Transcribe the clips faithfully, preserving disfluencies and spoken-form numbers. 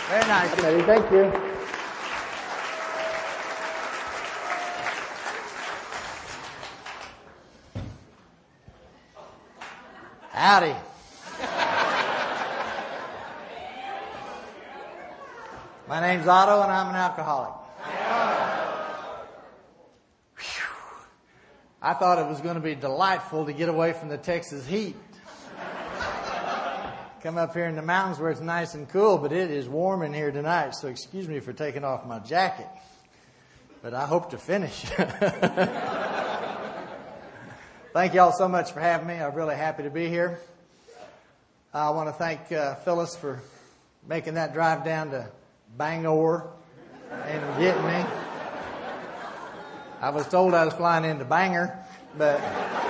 Very nice, Betty. Thank you. Howdy. My name's Otto, and I'm an alcoholic. Whew. I thought it was going to be delightful to get away from the Texas heat. Come up here in the mountains where it's nice and cool, but it is warm in here tonight, so excuse me for taking off my jacket. But I hope to finish. Thank you all so much for having me. I'm really happy to be here. I want to thank uh, Phyllis for making that drive down to Bangor and getting me. I was told I was flying into Bangor, but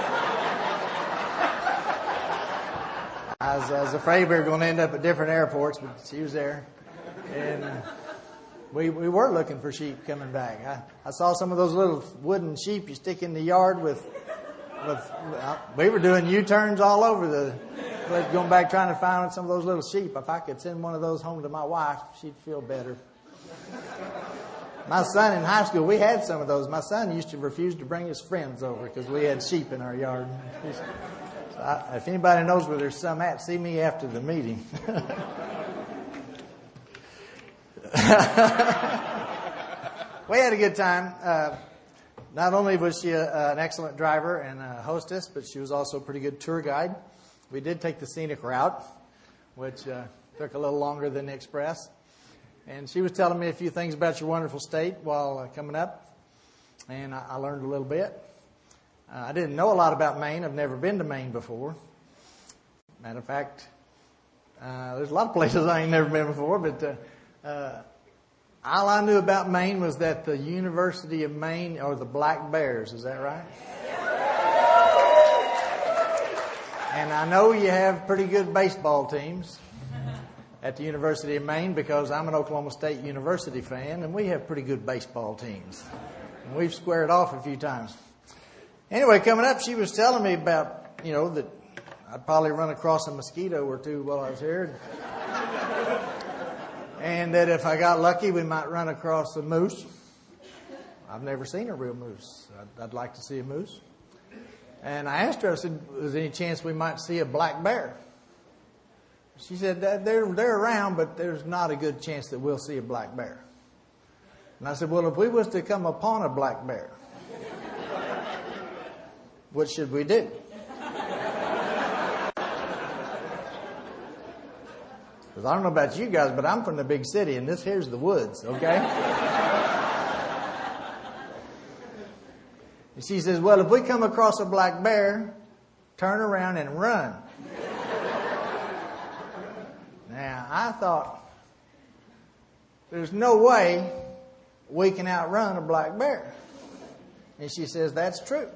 I was, I was afraid we were going to end up at different airports, but she was there. And we we were looking for sheep coming back. I, I saw some of those little wooden sheep you stick in the yard with. with uh, we were doing U-turns all over the going back trying to find some of those little sheep. If I could send one of those home to my wife, she'd feel better. My son in high school, we had some of those. My son used to refuse to bring his friends over because we had sheep in our yard. So I, if anybody knows where there's some at, see me after the meeting. We had a good time. Uh, not only was she a, an excellent driver and a hostess, but she was also a pretty good tour guide. We did take the scenic route, which uh, took a little longer than the express. And she was telling me a few things about your wonderful state while uh, coming up. And I, I learned a little bit. Uh, I didn't know a lot about Maine. I've never been to Maine before. Matter of fact, uh, there's a lot of places I ain't never been before. But uh, uh, all I knew about Maine was that the University of Maine are the Black Bears. Is that right? And I know you have pretty good baseball teams at the University of Maine because I'm an Oklahoma State University fan, and we have pretty good baseball teams. And we've squared off a few times. Anyway, coming up, she was telling me about, you know, that I'd probably run across a mosquito or two while I was here. And that if I got lucky, we might run across a moose. I've never seen a real moose. I'd, I'd like to see a moose. And I asked her, I said, is there any chance we might see a black bear? She said, they're, they're around, but there's not a good chance that we'll see a black bear. And I said, well, if we was to come upon a black bear, what should we do? Because I don't know about you guys, but I'm from the big city, and this here's the woods, okay? And she says, well, if we come across a black bear, turn around and run. Now, I thought, there's no way we can outrun a black bear. And she says, that's true.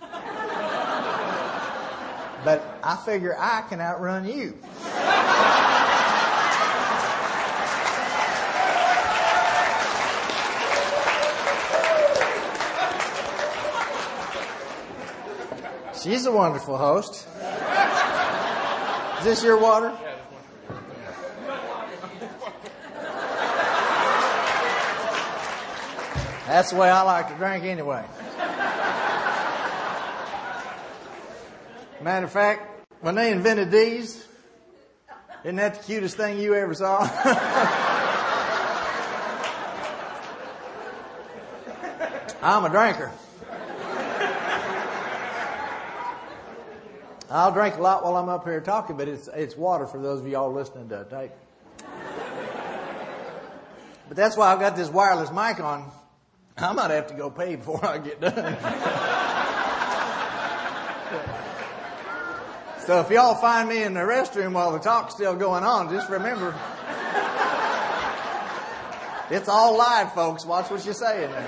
But I figure I can outrun you. She's a wonderful host. Is this your water? That's the way I like to drink anyway. Matter of fact, when they invented these, isn't that the cutest thing you ever saw? I'm a drinker. I'll drink a lot while I'm up here talking, but it's it's water for those of y'all listening to tape. But that's why I've got this wireless mic on. I might have to go pay before I get done. So if y'all find me in the restroom while the talk's still going on, just remember, it's all live, folks. Watch what you say in there.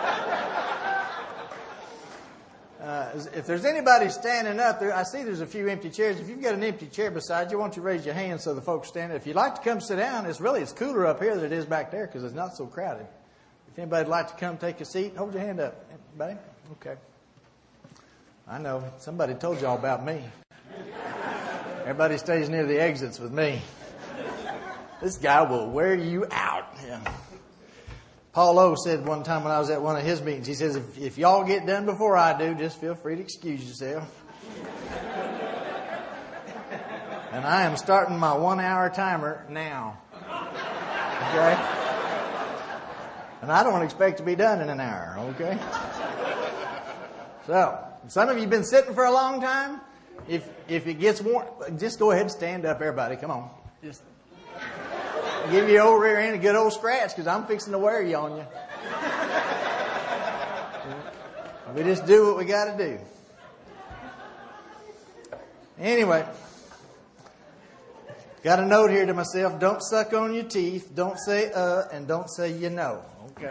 Uh, if there's anybody standing up there, I see there's a few empty chairs. If you've got an empty chair beside you, why don't you raise your hand so the folks stand up. If you'd like to come sit down, it's really, it's cooler up here than it is back there because it's not so crowded. If anybody'd like to come take a seat, hold your hand up. Anybody? Okay. I know. Somebody told y'all about me. Everybody stays near the exits with me. This guy will wear you out. Yeah. Paul O said one time when I was at one of his meetings, he says, if, if y'all get done before I do, just feel free to excuse yourself. And I am starting my one-hour timer now. Okay? And I don't expect to be done in an hour, okay? So, some of you have been sitting for a long time. If if it gets warm, just go ahead and stand up, everybody. Come on. Just give your old rear end a good old scratch, because I'm fixing to wear you on you. We just do what we got to do. Anyway, got a note here to myself. Don't suck on your teeth. Don't say uh, and don't say you know. Okay.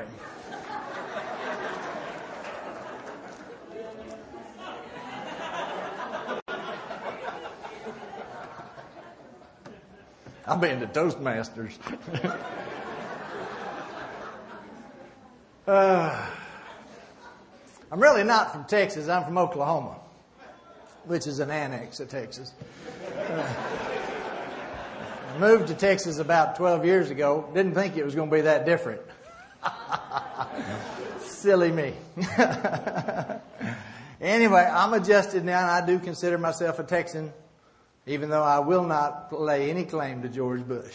I've been to Toastmasters. uh, I'm really not from Texas. I'm from Oklahoma, which is an annex of Texas. Uh, I moved to Texas about twelve years ago. Didn't think it was going to be that different. Silly me. Anyway, I'm adjusted now, and I do consider myself a Texan, even though I will not lay any claim to George Bush.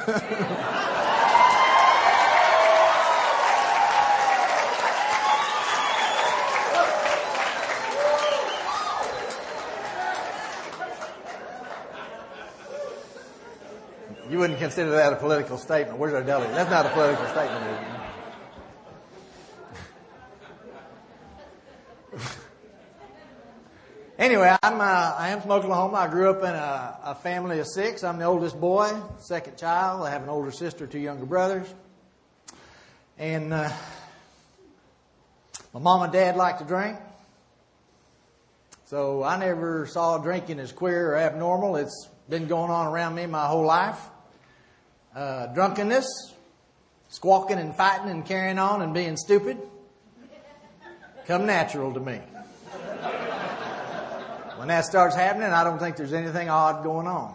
You wouldn't consider that a political statement. Where's our delegate? That's not a political statement, is it? Anyway, I'm, uh, I am from Oklahoma. I grew up in a, a family of six. I'm the oldest boy, second child. I have an older sister, two younger brothers. And uh, my mom and dad liked to drink. So I never saw drinking as queer or abnormal. It's been going on around me my whole life. Uh, drunkenness, squawking and fighting and carrying on and being stupid, come natural to me. When that starts happening, I don't think there's anything odd going on.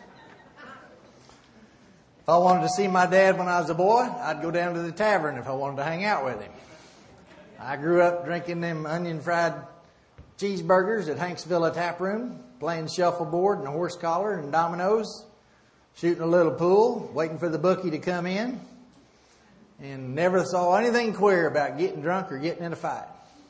If I wanted to see my dad when I was a boy, I'd go down to the tavern if I wanted to hang out with him. I grew up drinking them onion fried cheeseburgers at Hanks Villa Tap Room, playing shuffleboard and horse collar and dominoes, shooting a little pool, waiting for the bookie to come in, and never saw anything queer about getting drunk or getting in a fight.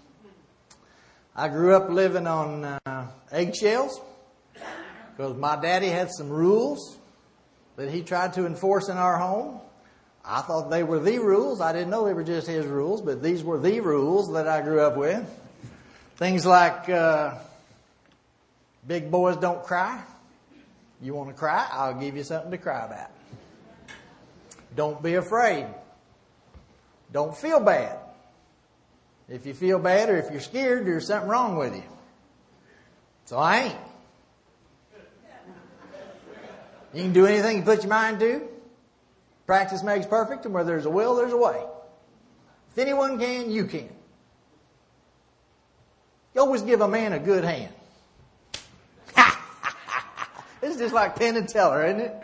I grew up living on uh, eggshells because my daddy had some rules that he tried to enforce in our home. I thought they were the rules. I didn't know they were just his rules, but these were the rules that I grew up with. Things like uh, big boys don't cry. You want to cry? I'll give you something to cry about. Don't be afraid. Don't feel bad. If you feel bad or if you're scared, there's something wrong with you. So I ain't. You can do anything you put your mind to. Practice makes perfect, and where there's a will, there's a way. If anyone can, you can. You always give a man a good hand. It's just like Penn and Teller, isn't it?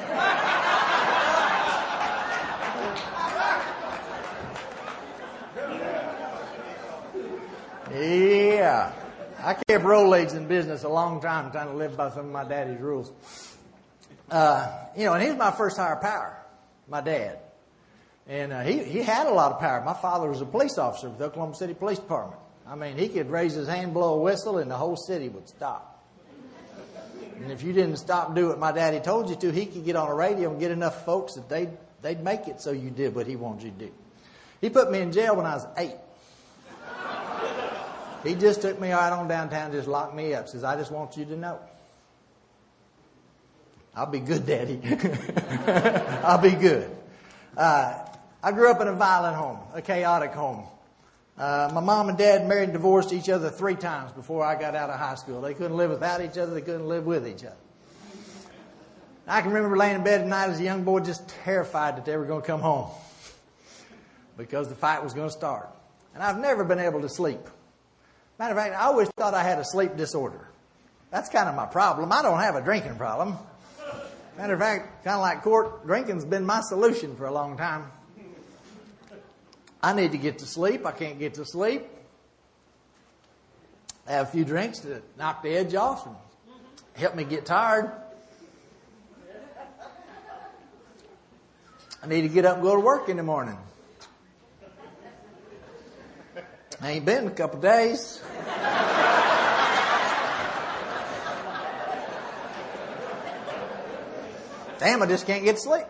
Yeah. I kept Rolaids in business a long time trying to live by some of my daddy's rules. Uh, you know, and he was my first higher power, my dad. And uh, he, he had a lot of power. My father was a police officer with the Oklahoma City Police Department. I mean, he could raise his hand, blow a whistle, and the whole city would stop. And if you didn't stop and do what my daddy told you to, he could get on a radio and get enough folks that they'd, they'd make it so you did what he wanted you to do. He put me in jail when I was eight. He just took me out on downtown, just locked me up. Says, I just want you to know. I'll be good, Daddy. I'll be good. Uh, I grew up in a violent home, a chaotic home. Uh, my mom and dad married and divorced each other three times before I got out of high school. They couldn't live without each other. They couldn't live with each other. I can remember laying in bed at night as a young boy just terrified that they were going to come home because the fight was going to start. And I've never been able to sleep. Matter of fact, I always thought I had a sleep disorder. That's kind of my problem. I don't have a drinking problem. Matter of fact, kind of like Court, drinking's been my solution for a long time. I need to get to sleep. I can't get to sleep. I have a few drinks to knock the edge off and help me get tired. I need to get up and go to work in the morning. I ain't been in a couple of days. Damn, I just can't get to sleep.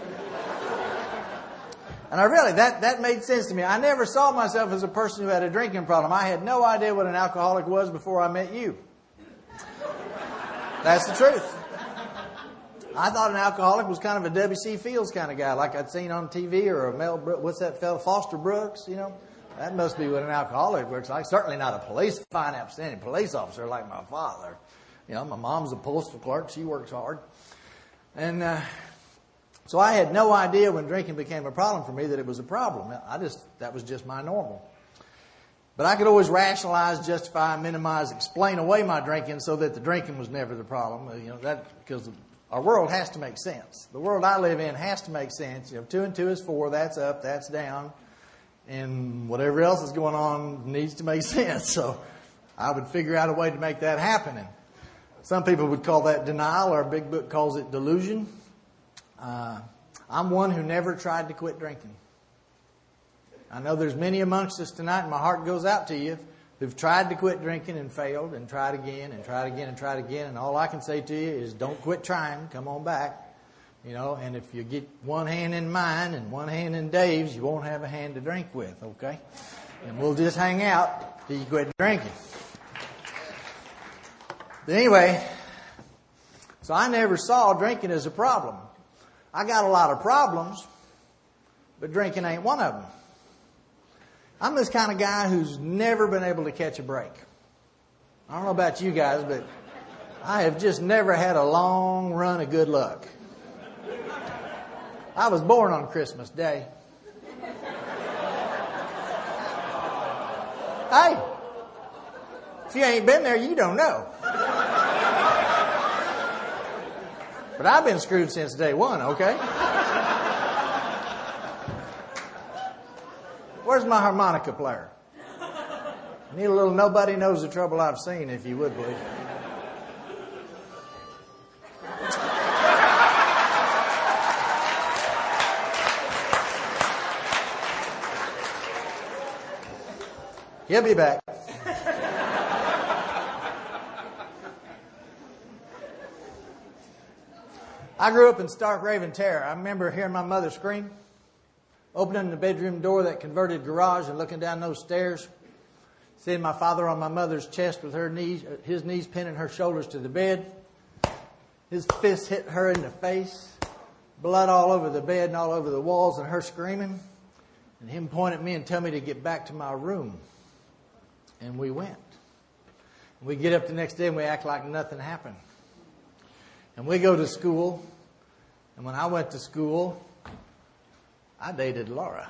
And I really, that, that made sense to me. I never saw myself as a person who had a drinking problem. I had no idea what an alcoholic was before I met you. That's the truth. I thought an alcoholic was kind of a W C Fields kind of guy, like I'd seen on T V, or a Mel Brooks, what's that fellow, Foster Brooks, you know? That must be what an alcoholic looks like. Certainly not a police, fine, upstanding police officer like my father. You know, my mom's a postal clerk. She works hard. And uh, so I had no idea when drinking became a problem for me that it was a problem. I just, that was just my normal. But I could always rationalize, justify, minimize, explain away my drinking so that the drinking was never the problem. You know, that because our world has to make sense. The world I live in has to make sense. You know, two and two is four. That's up. That's down. And whatever else is going on needs to make sense. So I would figure out a way to make that happen. And some people would call that denial. Our big book calls it delusion. Uh, I'm one who never tried to quit drinking. I know there's many amongst us tonight, and my heart goes out to you, who've tried to quit drinking and failed, and tried again and tried again and tried again. And all I can say to you is don't quit trying. Come on back. You know, and if you get one hand in mine and one hand in Dave's, you won't have a hand to drink with, okay? And we'll just hang out till you quit drinking. But anyway, so I never saw drinking as a problem. I got a lot of problems, but drinking ain't one of them. I'm this kind of guy who's never been able to catch a break. I don't know about you guys, but I have just never had a long run of good luck. I was born on Christmas Day. Hey, if you ain't been there, you don't know. But I've been screwed since day one, okay? Where's my harmonica player? I need a little nobody knows the trouble I've seen, if you would, please. He'll be back. I grew up in stark raving terror. I remember hearing my mother scream, opening the bedroom door, that converted garage, and looking down those stairs, seeing my father on my mother's chest with her knees, his knees pinning her shoulders to the bed. His fist hit her in the face, blood all over the bed and all over the walls, and her screaming, and him pointing at me and telling me to get back to my room. And we went. We get up the next day and we act like nothing happened. And we go to school. And when I went to school, I dated Laura.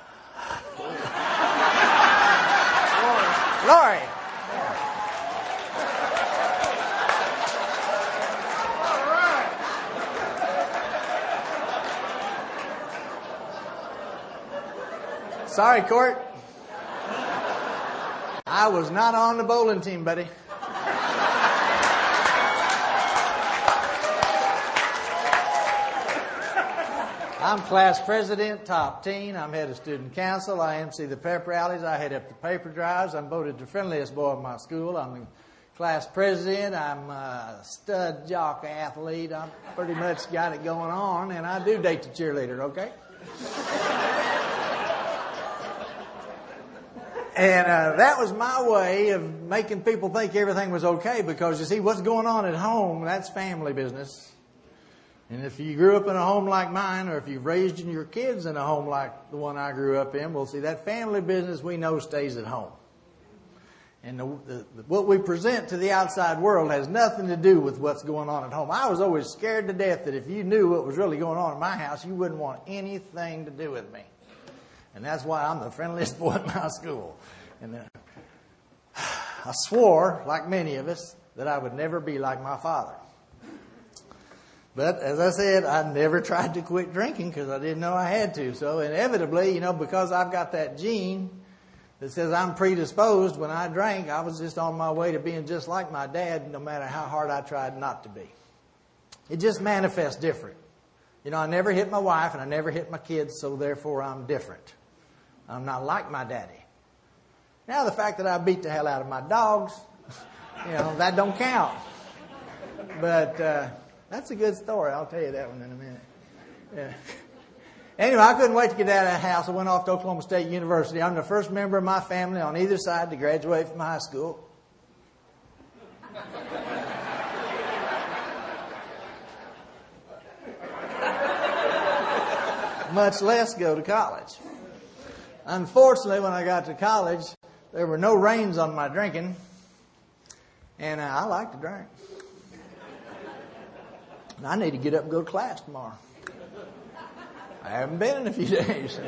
Lori. Sorry, Court. I was not on the bowling team, buddy. I'm class president, top teen. I'm head of student council. I emcee the pep rallies. I head up the paper drives. I'm voted the friendliest boy in my school. I'm the class president. I'm a stud jock athlete. I'm pretty much got it going on, and I do date the cheerleader, okay? And uh, that was my way of making people think everything was okay, because you see, what's going on at home, that's family business. And if you grew up in a home like mine, or if you've raised your kids in a home like the one I grew up in, well, see, that family business we know stays at home. And the, the, what we present to the outside world has nothing to do with what's going on at home. I was always scared to death that if you knew what was really going on in my house, you wouldn't want anything to do with me. And that's why I'm the friendliest boy at my school. And uh, I swore, like many of us, that I would never be like my father. But as I said, I never tried to quit drinking because I didn't know I had to. So inevitably, you know, because I've got that gene that says I'm predisposed, when I drank, I was just on my way to being just like my dad, no matter how hard I tried not to be. It just manifests different. You know, I never hit my wife and I never hit my kids, so therefore I'm different. I'm not like my daddy. Now the fact that I beat the hell out of my dogs, you know, that don't count. But uh, that's a good story. I'll tell you that one in a minute. Yeah. Anyway, I couldn't wait to get out of that house. I went off to Oklahoma State University. I'm the first member of my family on either side to graduate from high school. Much less go to college. Unfortunately, when I got to college, there were no reins on my drinking, and uh, I like to drink. And I need to get up and go to class tomorrow. I haven't been in a few days.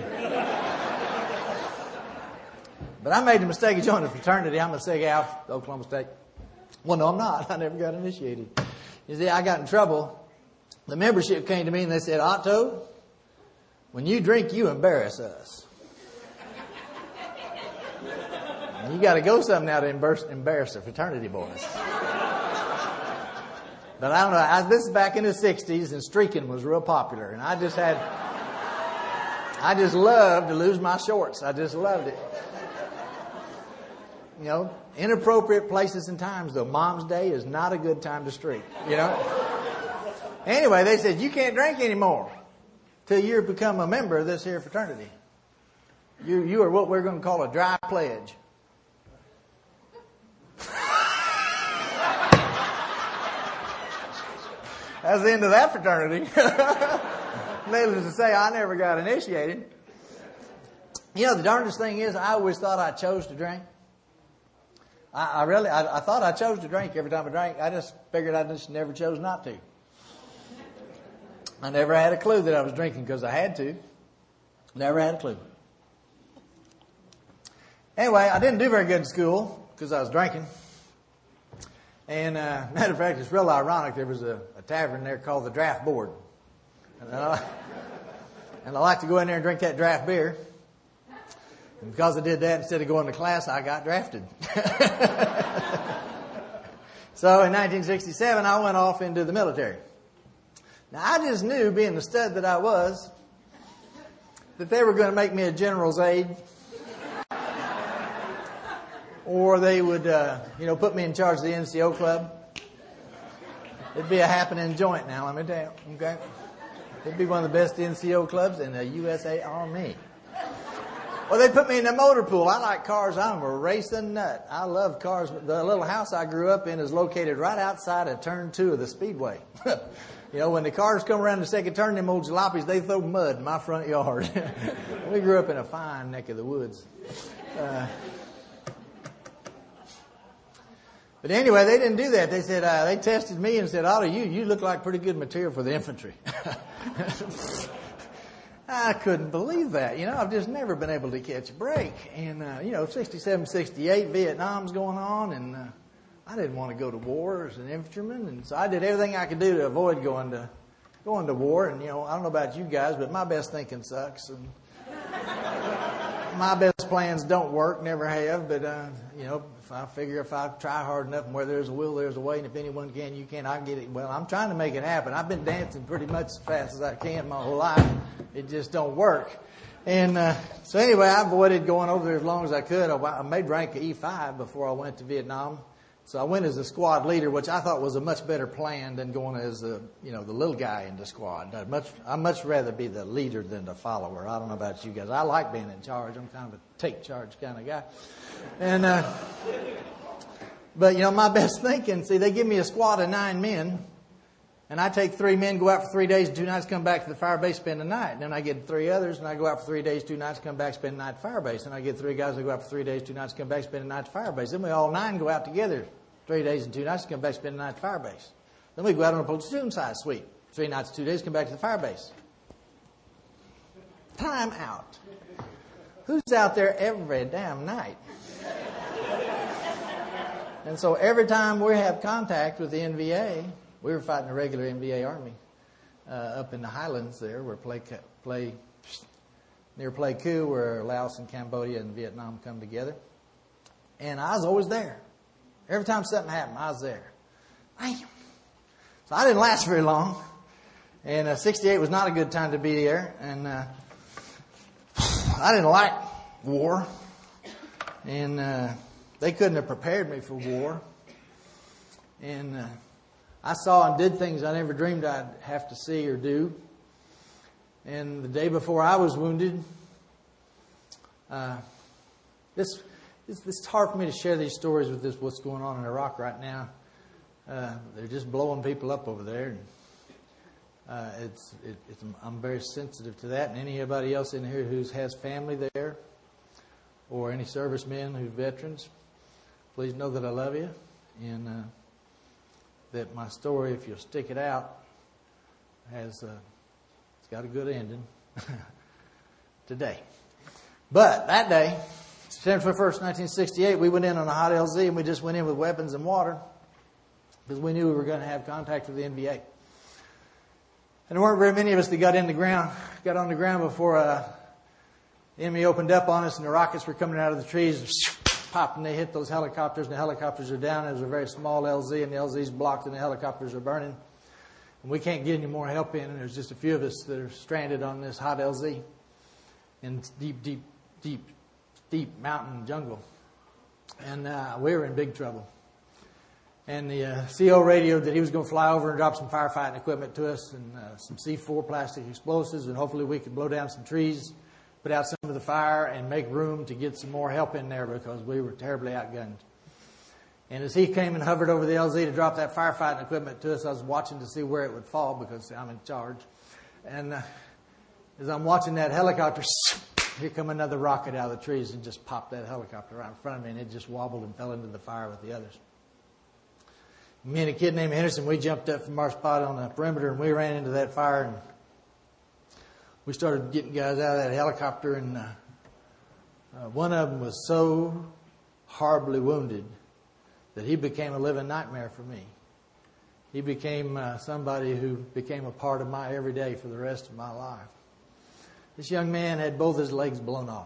But I made the mistake of joining a fraternity. I'm a Sig Alpha, Oklahoma State. Well, no, I'm not. I never got initiated. You see, I got in trouble. The membership came to me and they said, Otto, when you drink, you embarrass us. And you got to go something now to embarrass, embarrass the fraternity boys. But I don't know. I, this is back in the sixties, and streaking was real popular. And I just had, I just loved to lose my shorts. I just loved it. You know, inappropriate places and times, though. Mom's Day is not a good time to streak, you know. Anyway, they said, you can't drink anymore till you become a member of this here fraternity. You, you are what we're going to call a dry pledge. That's the end of that fraternity. Needless to say, I never got initiated. You know, the darndest thing is, I always thought I chose to drink. I, I really, I, I thought I chose to drink every time I drank. I just figured I just never chose not to. I never had a clue that I was drinking because I had to. Never had a clue. Anyway, I didn't do very good in school because I was drinking. And uh, matter of fact, it's real ironic. There was a, a tavern there called the Draft Board. And I, and I like to go in there and drink that draft beer. And because I did that, instead of going to class, I got drafted. So in nineteen sixty-seven, I went off into the military. Now, I just knew, being the stud that I was, that they were going to make me a general's aide. Or they would, uh, you know, put me in charge of the N C O club. It'd be a happening joint now, let me tell you. Okay? It'd be one of the best N C O clubs in the U S A Army. Well, they put me in the motor pool. I like cars. I'm a racing nut. I love cars. The little house I grew up in is located right outside of turn two of the Speedway. You know, when the cars come around the second turn, them old jalopies, they throw mud in my front yard. We grew up in a fine neck of the woods. Uh, But anyway, they didn't do that. They said, uh, they tested me and said, Otto, you, you look like pretty good material for the infantry. I couldn't believe that. You know, I've just never been able to catch a break. And, uh, you know, sixty-seven, sixty-eight, Vietnam's going on, and uh, I didn't want to go to war as an infantryman. And so I did everything I could do to avoid going to going to war. And, you know, I don't know about you guys, but my best thinking sucks. And my best plans don't work, never have. But, uh, you know, if I figure if I try hard enough and where there's a will, there's a way. And if anyone can, you can. I can get it. Well, I'm trying to make it happen. I've been dancing pretty much as fast as I can my whole life. It just don't work. And uh, so anyway, I avoided going over there as long as I could. I, I made rank E five before I went to Vietnam. So I went as a squad leader, which I thought was a much better plan than going as the, you know, the little guy in the squad. I'd much, I'd much rather be the leader than the follower. I don't know about you guys. I like being in charge. I'm kind of a take charge kind of guy. And, uh, but you know, my best thinking, see, they give me a squad of nine men, and I take three men, go out for three days and two nights, come back to the fire base, spend the night. And then I get three others, and I go out for three days, two nights, come back, spend the night at fire base. And I get three guys that go out for three days, two nights, come back, spend the night at fire base. Then we all nine go out together, three days and two nights, come back, spend the night at fire base. Then we go out on a platoon size suite, three nights, two days, come back to the fire base. Time out. Who's out there every damn night? And so every time we have contact with the N V A, we were fighting a regular N V A army. uh, up in the highlands there, where play play near Pleiku, where Laos and Cambodia and Vietnam come together. And I was always there. Every time something happened, I was there. Bam. So I didn't last very long. And uh, sixty-eight was not a good time to be there. And uh, I didn't like war. And uh, they couldn't have prepared me for war. And uh, I saw and did things I never dreamed I'd have to see or do. And the day before I was wounded, uh, this, it's, it's hard for me to share these stories with this, what's going on in Iraq right now. Uh, they're just blowing people up over there. And, uh, it's, it, it's, I'm very sensitive to that. And anybody else in here who has family there, or any servicemen who's veterans, please know that I love you. And uh, that my story, if you'll stick it out, has uh, it's got a good ending today. But that day, September twenty-first, nineteen sixty-eight, we went in on a hot L Z, and we just went in with weapons and water because we knew we were going to have contact with the N V A. And there weren't very many of us that got in the ground, got on the ground before uh, the enemy opened up on us, and the rockets were coming out of the trees. Popped, and they hit those helicopters, and the helicopters are down. It was a very small L Z, and the L Z's blocked, and the helicopters are burning. And we can't get any more help in, and there's just a few of us that are stranded on this hot L Z in deep, deep, deep, deep mountain jungle. And uh, we were in big trouble. And the uh, C O radioed that he was going to fly over and drop some firefighting equipment to us, and uh, some C four plastic explosives, and hopefully we could blow down some trees, put out some of the fire, and make room to get some more help in there because we were terribly outgunned. And as he came and hovered over the L Z to drop that firefighting equipment to us, I was watching to see where it would fall because I'm in charge. And uh, as I'm watching that helicopter, here come another rocket out of the trees and just popped that helicopter right in front of me, and it just wobbled and fell into the fire with the others. Me and a kid named Henderson, we jumped up from our spot on the perimeter, and we ran into that fire, and we started getting guys out of that helicopter, and uh, uh, one of them was so horribly wounded that he became a living nightmare for me. He became uh, somebody who became a part of my everyday for the rest of my life. This young man had both his legs blown off.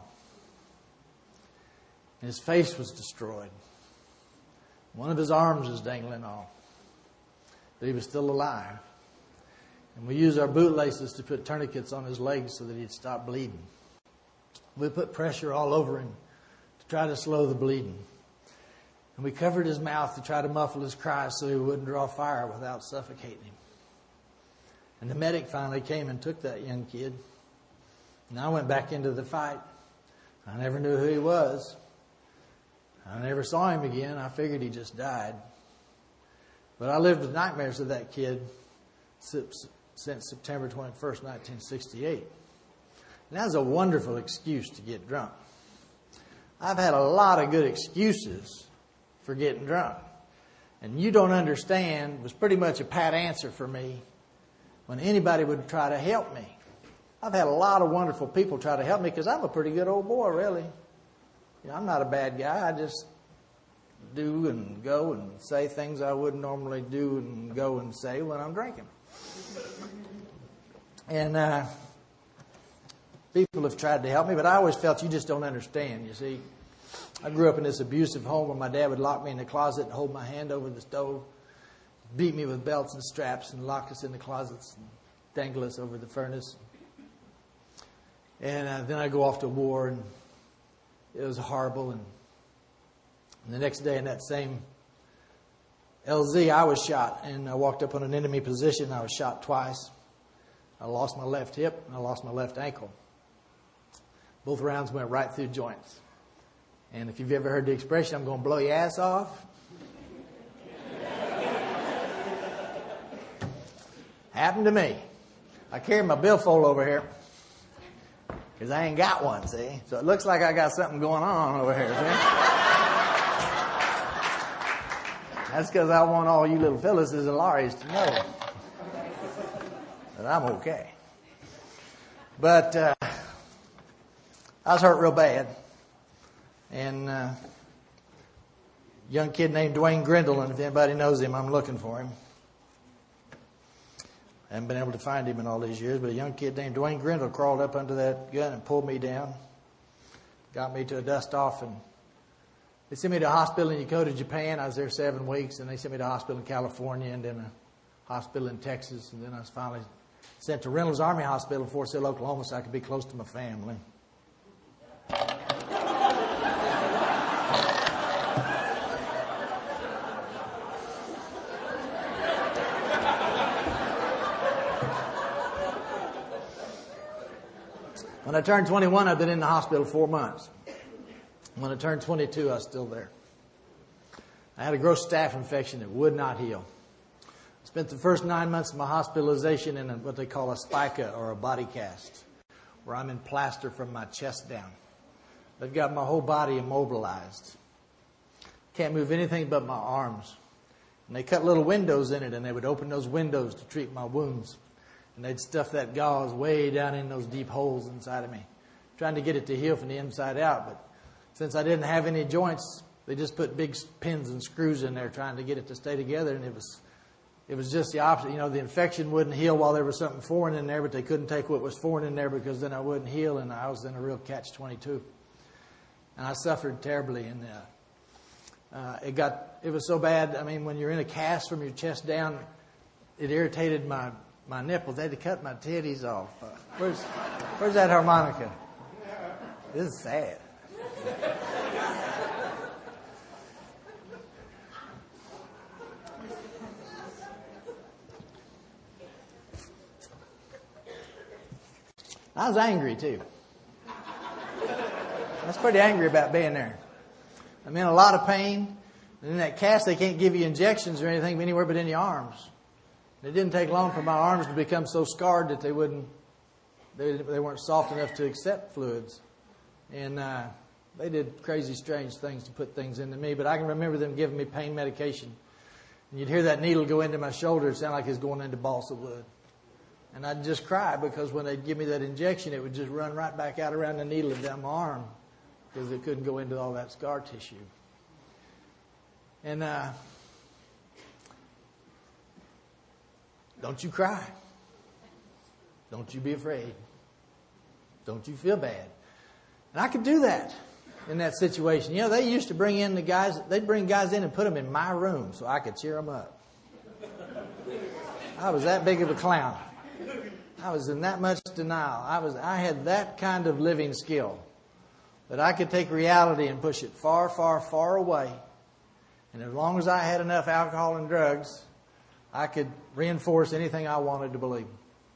And his face was destroyed. One of his arms was dangling off. But he was still alive. And we used our bootlaces to put tourniquets on his legs so that he'd stop bleeding. We put pressure all over him to try to slow the bleeding. And we covered his mouth to try to muffle his cries so he wouldn't draw fire without suffocating him. And the medic finally came and took that young kid. And I went back into the fight. I never knew who he was. I never saw him again. I figured he just died. But I lived with nightmares of that kid since September twenty-first, nineteen sixty-eight. And that was a wonderful excuse to get drunk. I've had a lot of good excuses for getting drunk. And you don't understand was pretty much a pat answer for me when anybody would try to help me. I've had a lot of wonderful people try to help me because I'm a pretty good old boy, really. You know, I'm not a bad guy. I just do and go and say things I wouldn't normally do and go and say when I'm drinking. And uh, people have tried to help me, but I always felt you just don't understand, you see. I grew up in this abusive home where my dad would lock me in the closet and hold my hand over the stove, beat me with belts and straps and lock us in the closets and dangle us over the furnace. And uh, then I'd go off to war, and it was horrible. And, and the next day in that same L Z, I was shot, and I walked up on an enemy position. I was shot twice. I lost my left hip, and I lost my left ankle. Both rounds went right through joints. And if you've ever heard the expression, I'm going to blow your ass off. Happened to me. I carry my billfold over here because I ain't got one, see? So it looks like I got something going on over here, see? That's because I want all you little Phyllises and Lauries to know that I'm okay. But uh, I was hurt real bad. And uh, a young kid named Dwayne Grindle, and if anybody knows him, I'm looking for him. I haven't been able to find him in all these years, but a young kid named Dwayne Grindle crawled up under that gun and pulled me down, got me to a dust off, and they sent me to a hospital in Yokota, Japan. I was there seven weeks, and they sent me to a hospital in California, and then a hospital in Texas, and then I was finally sent to Reynolds Army Hospital in Fort Sill, Oklahoma, so I could be close to my family. When I turned twenty-one, I'd been in the hospital four months. When I turned twenty-two, I was still there. I had a gross staph infection that would not heal. I spent the first nine months of my hospitalization in a, what they call a spica, or a body cast, where I'm in plaster from my chest down. They've got my whole body immobilized. Can't move anything but my arms. And they cut little windows in it, and they would open those windows to treat my wounds. And they'd stuff that gauze way down in those deep holes inside of me, trying to get it to heal from the inside out. But since I didn't have any joints, they just put big pins and screws in there trying to get it to stay together. And it was it was just the opposite. You know, the infection wouldn't heal while there was something foreign in there, but they couldn't take what was foreign in there because then I wouldn't heal, and I was in a real catch twenty-two. And I suffered terribly. And uh, uh, it got it was so bad. I mean, when you're in a cast from your chest down, it irritated my my nipples. They had to cut my titties off. Uh, where's where's that harmonica? This is sad. I was angry too. I was pretty angry about being there. I'm in a lot of pain. And in that cast, they can't give you injections or anything anywhere but in your arms. It didn't take long for my arms to become so scarred that they wouldn't, they, they weren't soft enough to accept fluids. And uh, they did crazy, strange things to put things into me. But I can remember them giving me pain medication. And you'd hear that needle go into my shoulder. It sounded like it was going into balsa wood. And I'd just cry because when they'd give me that injection, it would just run right back out around the needle and down my arm because it couldn't go into all that scar tissue. And uh, don't you cry. Don't you be afraid. Don't you feel bad. And I could do that in that situation. You know, they used to bring in the guys, they'd bring guys in and put them in my room so I could cheer them up. I was that big of a clown. I was in that much denial. I was, I had that kind of living skill that I could take reality and push it far, far, far away. And as long as I had enough alcohol and drugs, I could reinforce anything I wanted to believe.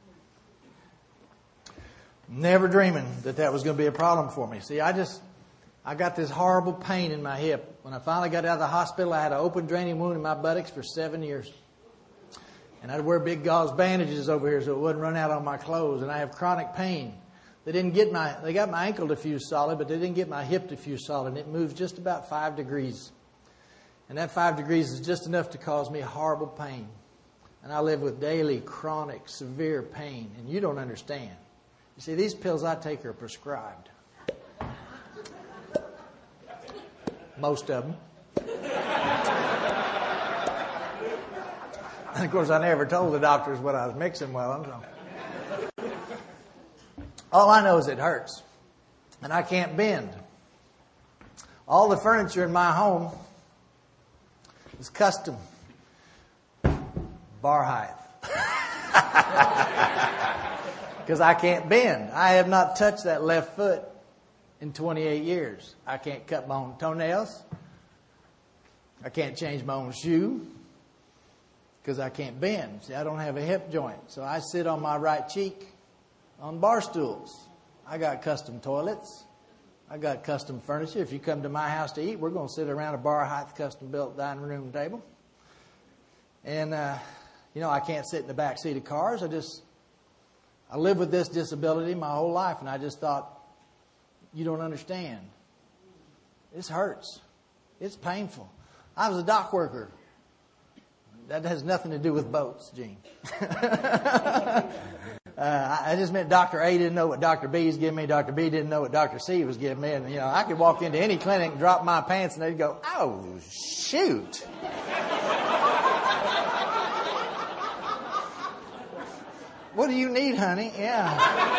Never dreaming that that was going to be a problem for me. See, I just, I got this horrible pain in my hip. When I finally got out of the hospital, I had an open draining wound in my buttocks for seven years. And I'd wear big gauze bandages over here so it wouldn't run out on my clothes. And I have chronic pain. They didn't get my, they got my ankle to fuse solid, but they didn't get my hip to fuse solid. And it moves just about five degrees. And that five degrees is just enough to cause me horrible pain. And I live with daily, chronic, severe pain. And you don't understand. You see, these pills I take are prescribed. Most of them. And of course, I never told the doctors what I was mixing with them. So. All I know is it hurts. And I can't bend. All the furniture in my home is custom. Bar height. Because I can't bend. I have not touched that left foot in twenty-eight years. I can't cut my own toenails. I can't change my own shoe. Because I can't bend. See, I don't have a hip joint. So I sit on my right cheek on bar stools. I got custom toilets. I got custom furniture. If you come to my house to eat, we're going to sit around a bar height custom built dining room table. And, uh, you know, I can't sit in the back seat of cars. I just, I lived with this disability my whole life. And I just thought, you don't understand. This hurts. It's painful. I was a dock worker. That has nothing to do with boats, Gene. uh, I just meant Doctor A didn't know what Doctor B was giving me. Doctor B didn't know what Doctor C was giving me. And, you know, I could walk into any clinic and drop my pants and they'd go, oh, shoot. What do you need, honey? Yeah.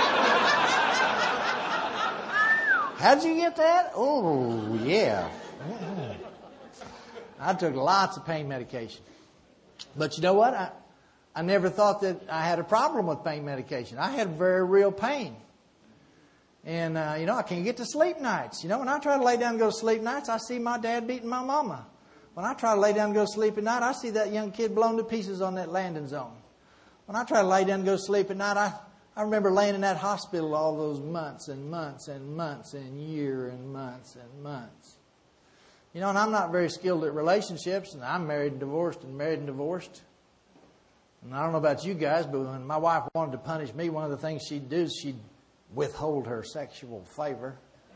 How'd you get that? Oh, yeah. Mm-hmm. I took lots of pain medication. But you know what? I, I never thought that I had a problem with pain medication. I had very real pain. And, uh, you know, I can't get to sleep nights. You know, when I try to lay down and go to sleep nights, I see my dad beating my mama. When I try to lay down and go to sleep at night, I see that young kid blown to pieces on that landing zone. When I try to lay down and go to sleep at night, I, I remember laying in that hospital all those months and months and months and year and months and months. You know, and I'm not very skilled at relationships, and I'm married and divorced and married and divorced. And I don't know about you guys, but when my wife wanted to punish me, one of the things she'd do is she'd withhold her sexual favor.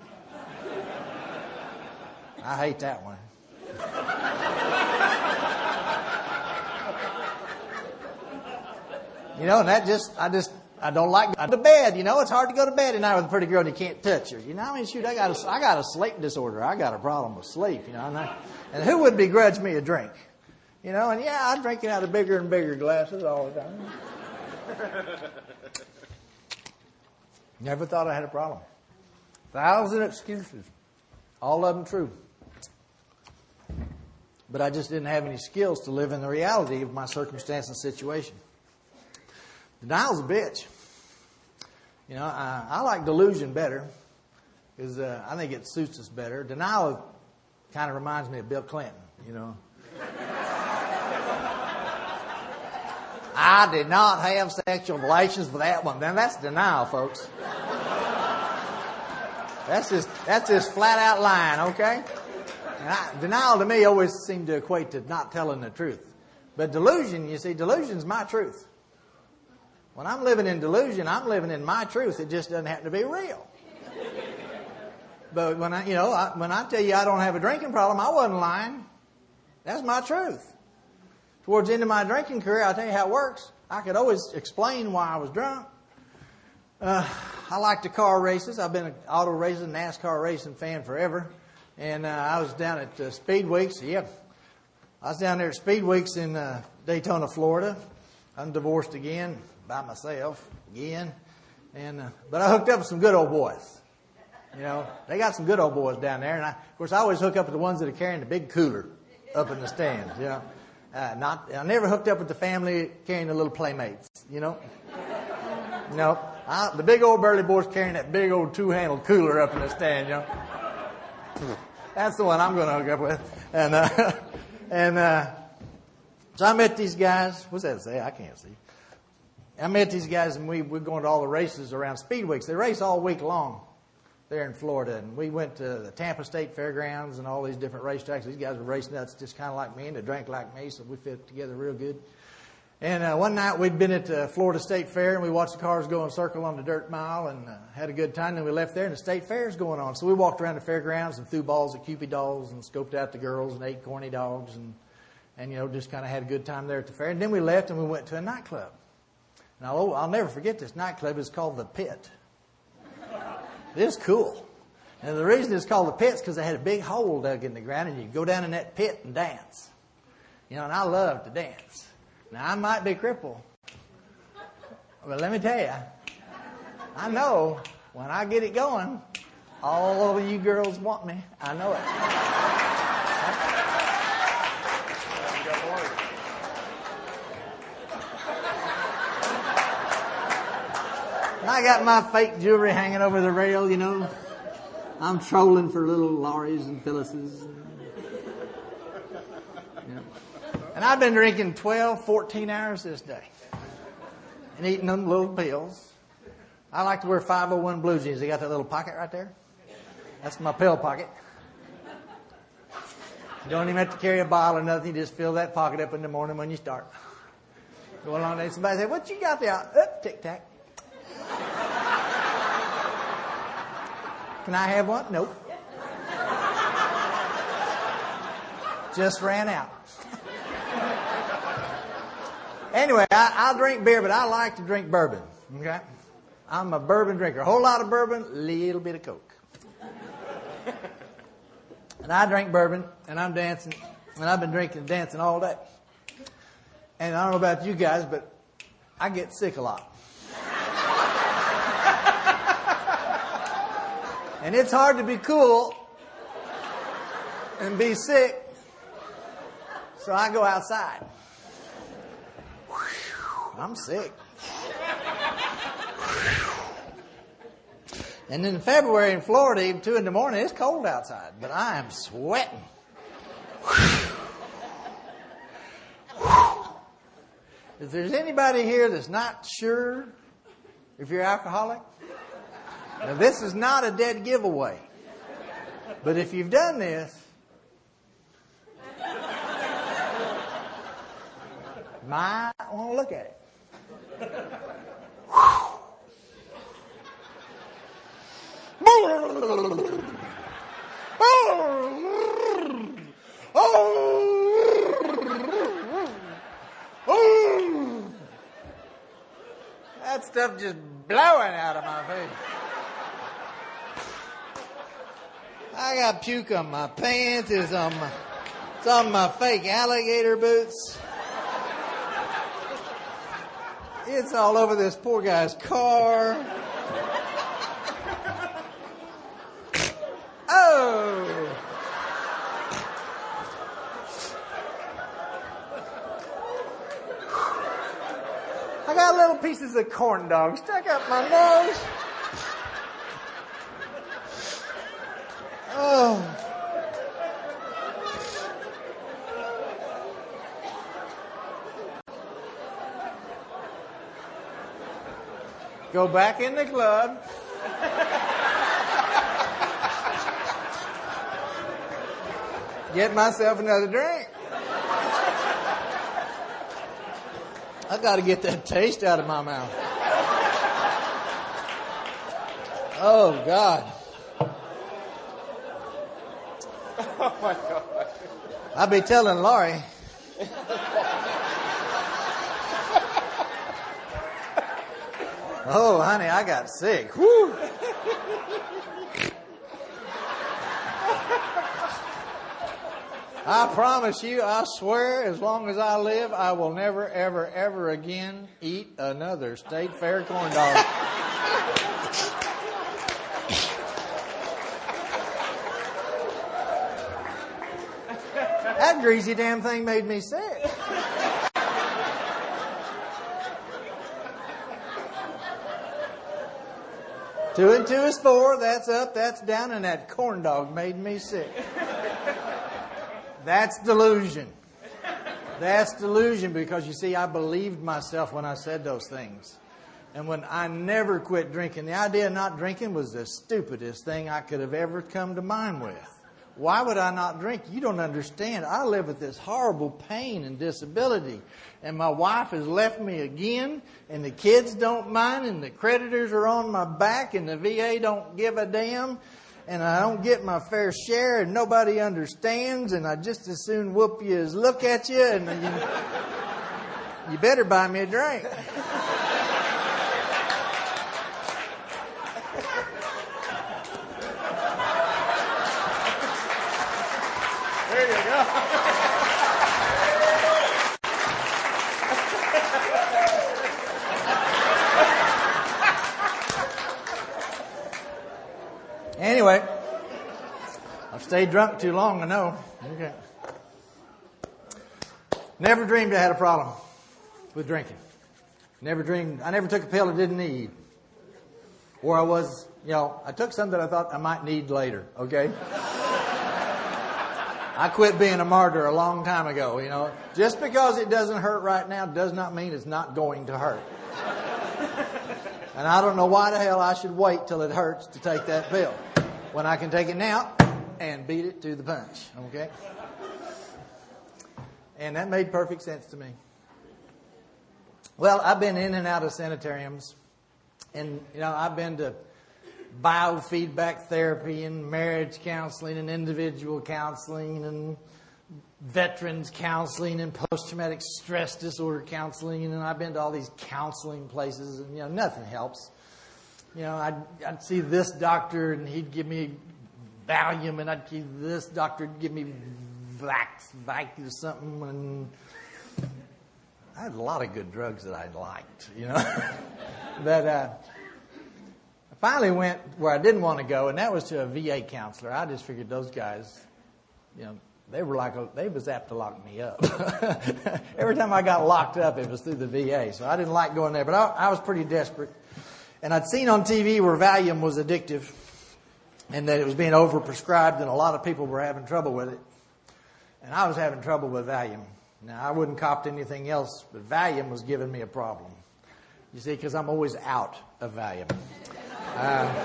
I hate that one. You know, and that just, I just, I don't like going to bed. You know, it's hard to go to bed at night with a pretty girl and you can't touch her. You know, I mean, shoot, I got a, I got a sleep disorder. I got a problem with sleep, you know. And, I, and who would begrudge me a drink? You know, and yeah, I drink it out of bigger and bigger glasses all the time. Never thought I had a problem. Thousand excuses. All of them true. But I just didn't have any skills to live in the reality of my circumstance and situation. Denial's a bitch. You know, I, I like delusion better because uh, I think it suits us better. Denial kind of reminds me of Bill Clinton, you know. I did not have sexual relations with that one. Then that's denial, folks. That's just that's just flat out lying, okay? And I, denial to me always seemed to equate to not telling the truth. But delusion, you see, delusion's my truth. When I'm living in delusion, I'm living in my truth. It just doesn't happen to be real. But when I, you know, I, when I tell you I don't have a drinking problem, I wasn't lying. That's my truth. Towards the end of my drinking career, I'll tell you how it works. I could always explain why I was drunk. Uh, I like the car races. I've been an auto racing, NASCAR racing fan forever. And uh, I was down at uh, Speed Weeks. Yeah, I was down there at Speed Weeks in uh, Daytona, Florida. I'm divorced again by myself again. And uh, but I hooked up with some good old boys. You know, they got some good old boys down there. And I, of course, I always hook up with the ones that are carrying the big cooler up in the stands. You know. Uh, not, I never hooked up with the family carrying the little playmates, you know. No, I, the big old burly boys carrying that big old two-handled cooler up in the stand, you know. That's the one I'm going to hook up with. And uh, and uh, so I met these guys. What's that say? I can't see. I met these guys, and we we're going to all the races around Speed Weeks. They race all week long there in Florida, and we went to the Tampa State Fairgrounds and all these different racetracks. These guys were race nuts, just kind of like me, and they drank like me, so we fit together real good. And uh, one night we'd been at the Florida State Fair, and we watched the cars go in a circle on the dirt mile, and uh, had a good time. Then we left there, and the State Fair's going on. So we walked around the fairgrounds and threw balls at Cupid dolls and scoped out the girls and ate corny dogs, and and you know just kind of had a good time there at the fair. And then we left, and we went to a nightclub. And I'll I'll never forget this nightclub. It's called The Pit. It's cool. And the reason it's called The Pit is because they had a big hole dug in the ground, and you'd go down in that pit and dance. You know, and I love to dance. Now, I might be crippled, but let me tell you, I know when I get it going, all of you girls want me. I know it. And I got my fake jewelry hanging over the rail, you know. I'm trolling for little Lauries and Phyllises. Yeah. And I've been drinking twelve, fourteen hours this day. And eating them little pills. I like to wear five oh one blue jeans. They got that little pocket right there. That's my pill pocket. You don't even have to carry a bottle or nothing. You just fill that pocket up in the morning when you start. Go along there. Somebody say, "What you got there?" Up, tic tac. Can I have one? Nope. Just ran out. Anyway, I, I'll drink beer, but I like to drink bourbon. Okay? I'm a bourbon drinker. A whole lot of bourbon, little bit of Coke. And I drink bourbon, and I'm dancing, and I've been drinking and dancing all day. And I don't know about you guys, but I get sick a lot. And it's hard to be cool and be sick. So I go outside. Whew, I'm sick. And in February in Florida, even two in the morning, it's cold outside. But I am sweating. If there's anybody here that's not sure if you're alcoholic, now this is not a dead giveaway. But if you've done this, might want to look at it. That stuff just blowing out of my face. I got puke on my pants. It's on my, it's on my fake alligator boots. It's all over this poor guy's car. Oh! I got little pieces of corn dog stuck up my nose. Oh. Go back in the club. Get myself another drink. I got to get that taste out of my mouth. Oh, God. Oh, my God. I'll be telling Laurie. Oh, honey, I got sick. Whew. I promise you, I swear, as long as I live, I will never, ever, ever again eat another State Fair corn dog. That greasy damn thing made me sick. Two and two is four. That's up, that's down, and that corn dog made me sick. That's delusion. That's delusion because, you see, I believed myself when I said those things. And when I never quit drinking, the idea of not drinking was the stupidest thing I could have ever come to mind with. Why would I not drink? You don't understand. I live with this horrible pain and disability. And my wife has left me again, and the kids don't mind, and the creditors are on my back, and the V A don't give a damn. And I don't get my fair share, and nobody understands, and I just as soon whoop you as look at you, and you, you better buy me a drink. There you go. Anyway, I've stayed drunk too long, I know. Okay. Never dreamed I had a problem with drinking. Never dreamed. I never took a pill I didn't need. Or I was, you know, I took some that I thought I might need later, okay? I quit being a martyr a long time ago, you know. Just because it doesn't hurt right now does not mean it's not going to hurt. And I don't know why the hell I should wait till it hurts to take that pill when I can take it now and beat it to the punch, okay? And that made perfect sense to me. Well, I've been in and out of sanitariums, and, you know, I've been to biofeedback therapy and marriage counseling and individual counseling and veterans counseling and post-traumatic stress disorder counseling, and I've been to all these counseling places, and, you know, nothing helps. You know, I'd, I'd see this doctor, and he'd give me Valium, and I'd see this doctor give me Vax, Vax or something, and I had a lot of good drugs that I liked, you know. But uh, I finally went where I didn't want to go, and that was to a V A counselor. I just figured those guys, you know, they were like, a, they was apt to lock me up. Every time I got locked up, it was through the V A. So I didn't like going there, but I, I was pretty desperate. And I'd seen on T V where Valium was addictive and that it was being overprescribed and a lot of people were having trouble with it. And I was having trouble with Valium. Now, I wouldn't cop to anything else, but Valium was giving me a problem. You see, because I'm always out of Valium. Uh,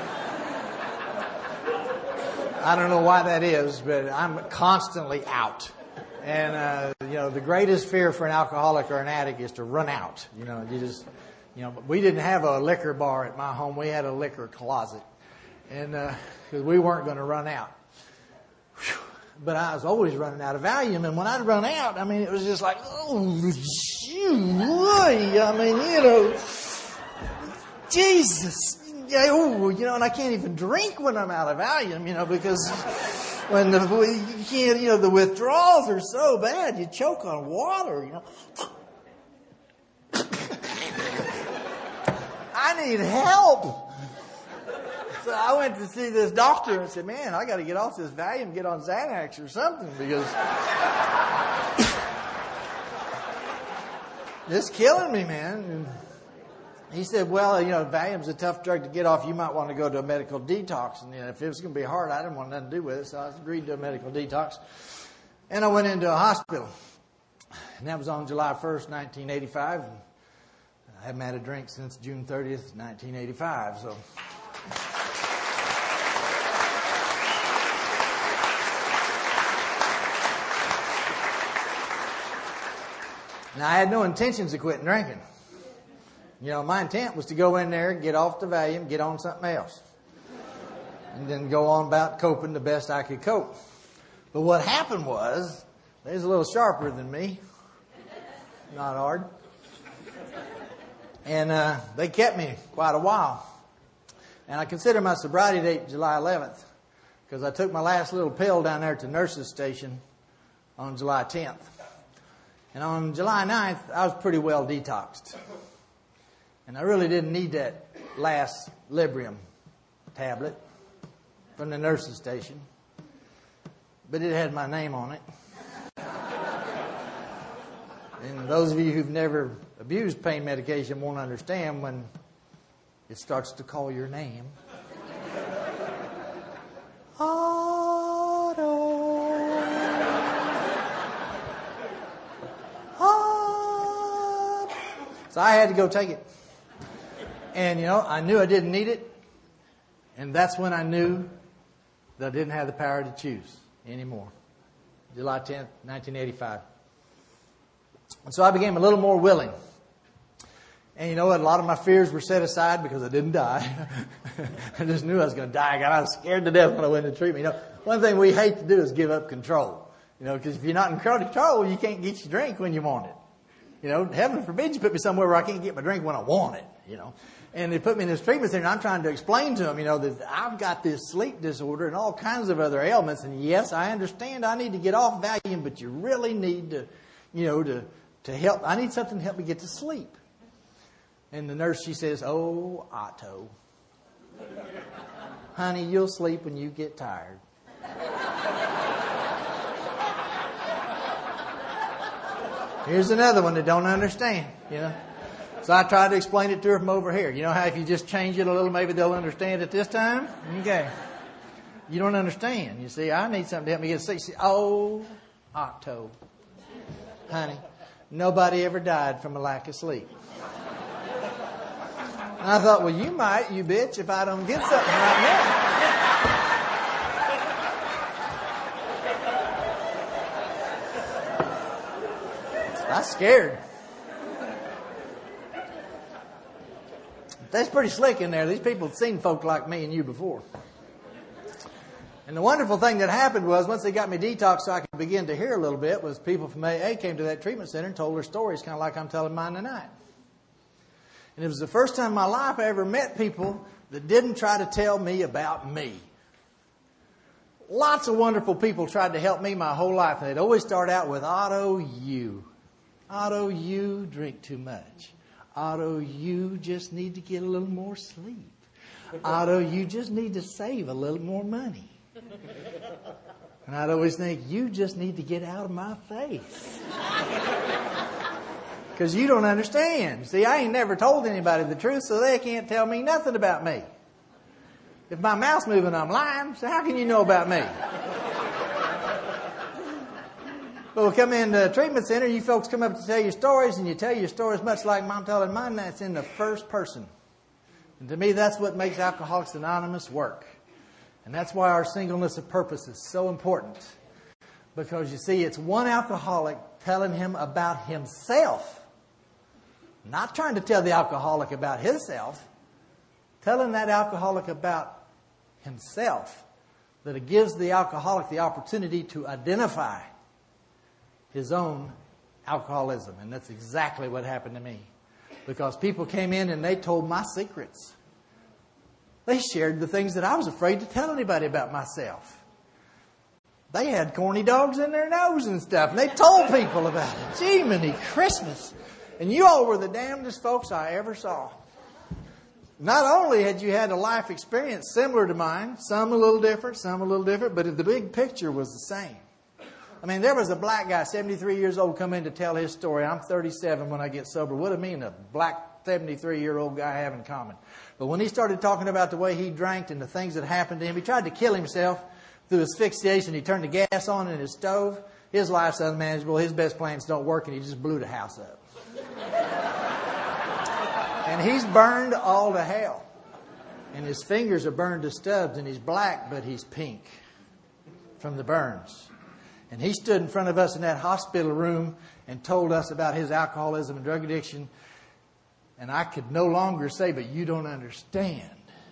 I don't know why that is, but I'm constantly out. And, uh, you know, the greatest fear for an alcoholic or an addict is to run out. You know, you just, you know, we didn't have a liquor bar at my home. We had a liquor closet. And, uh, because we weren't going to run out. Whew. But I was always running out of Valium. And when I'd run out, I mean, it was just like, oh, shoot, I mean, you know, Jesus. Oh, you know, and I can't even drink when I'm out of Valium, you know, because when the, you can't, you know, the withdrawals are so bad, you choke on water, you know. I need help. So I went to see this doctor and said, man, I got to get off this Valium, get on Xanax or something because it's killing me, man. And he said, well, you know, Valium's a tough drug to get off. You might want to go to a medical detox. And you know, if it was going to be hard, I didn't want nothing to do with it. So I agreed to a medical detox. And I went into a hospital. And that was on July first, nineteen eighty-five. And I haven't had a drink since June thirtieth, nineteen eighty-five. So now, I had no intentions of quitting drinking. You know, my intent was to go in there, get off the Valium, get on something else. And then go on about coping the best I could cope. But what happened was, they was a little sharper than me. Not hard. And uh, they kept me quite a while. And I consider my sobriety date July eleventh. Because I took my last little pill down there at the nurse's station on July tenth. And on July ninth, I was pretty well detoxed. And I really didn't need that last Librium tablet from the nurse's station. But it had my name on it. And those of you who've never abused pain medication won't understand when it starts to call your name. Otto. Otto. So I had to go take it. And, you know, I knew I didn't need it. And that's when I knew that I didn't have the power to choose anymore. July tenth, nineteen eighty-five. And so I became a little more willing. And you know what? A lot of my fears were set aside because I didn't die. I just knew I was going to die. God, I was scared to death when I went into treatment. You know, one thing we hate to do is give up control. You know, because if you're not in control, you can't get your drink when you want it. You know, heaven forbid you put me somewhere where I can't get my drink when I want it, you know. And they put me in this treatment center, and I'm trying to explain to them, you know, that I've got this sleep disorder and all kinds of other ailments. And yes, I understand I need to get off Valium, but you really need to, you know, to, to help. I need something to help me get to sleep. And the nurse, she says, oh, Otto, honey, you'll sleep when you get tired. Here's another one that don't understand, you know. So I tried to explain it to her from over here. You know how if you just change it a little, maybe they'll understand it this time? Okay. You don't understand. You see, I need something to help me get to sleep. See, oh, Otto, honey, nobody ever died from a lack of sleep. And I thought, well, you might, you bitch, if I don't get something right now. I was scared. That's pretty slick in there. These people had seen folk like me and you before. And the wonderful thing that happened was once they got me detoxed so I could begin to hear a little bit was people from A A came to that treatment center and told their stories kind of like I'm telling mine tonight. And it was the first time in my life I ever met people that didn't try to tell me about me. Lots of wonderful people tried to help me my whole life. And they'd always start out with, Otto, you. Otto, you drink too much. Otto, you just need to get a little more sleep. Otto, you just need to save a little more money. And I'd always think, you just need to get out of my face. Because you don't understand. See, I ain't never told anybody the truth, so they can't tell me nothing about me. If my mouth's moving, I'm lying, so how can you know about me? But we come in the treatment center, you folks come up to tell your stories, and you tell your stories much like Mom telling mine, that's in the first person. And to me, that's what makes Alcoholics Anonymous work. And that's why our singleness of purpose is so important. Because you see, it's one alcoholic telling him about himself. Not trying to tell the alcoholic about himself. Telling that alcoholic about himself. That it gives the alcoholic the opportunity to identify his own alcoholism. And that's exactly what happened to me. Because people came in and they told my secrets. They shared the things that I was afraid to tell anybody about myself. They had corny dogs in their nose and stuff. And they told people about it. Gee, many Christmas. And you all were the damnedest folks I ever saw. Not only had you had a life experience similar to mine, some a little different, some a little different, but the big picture was the same. I mean, there was a black guy, seventy-three years old, come in to tell his story. I'm thirty-seven when I get sober. What do I mean a black seventy-three-year-old guy have in common? But when he started talking about the way he drank and the things that happened to him, he tried to kill himself through asphyxiation. He turned the gas on in his stove. His life's unmanageable. His best plans don't work, and he just blew the house up. And he's burned all to hell. And his fingers are burned to stubs, and he's black, but he's pink from the burns. And he stood in front of us in that hospital room and told us about his alcoholism and drug addiction. And I could no longer say, but you don't understand.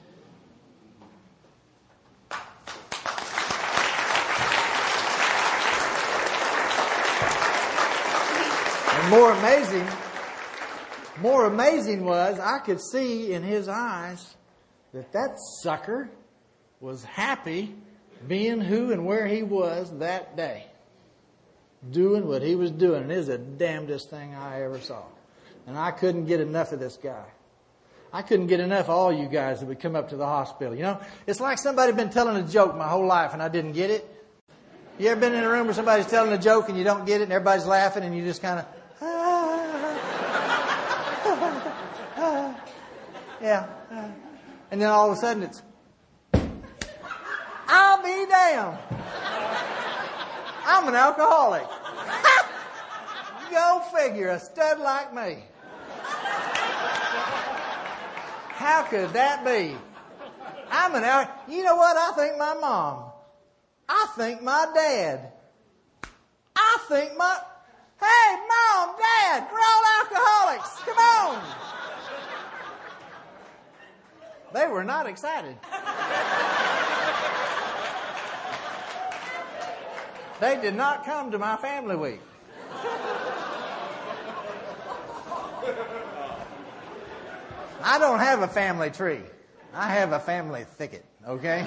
And more amazing, more amazing was I could see in his eyes that that sucker was happy being who and where he was that day. Doing what he was doing. And it is the damnedest thing I ever saw. And I couldn't get enough of this guy. I couldn't get enough of all you guys that would come up to the hospital. You know, it's like somebody had been telling a joke my whole life and I didn't get it. You ever been in a room where somebody's telling a joke and you don't get it and everybody's laughing and you just kind of, ah, ah, yeah. Ah. And then all of a sudden it's, I'll be damned. I'm an alcoholic. Go figure, a stud like me. How could that be? I'm an alcoholic. You know what? I think my mom. I think my dad. I think my... Hey, Mom, Dad, we're all alcoholics. Come on. They were not excited. They did not come to my family week. I don't have a family tree. I have a family thicket, okay?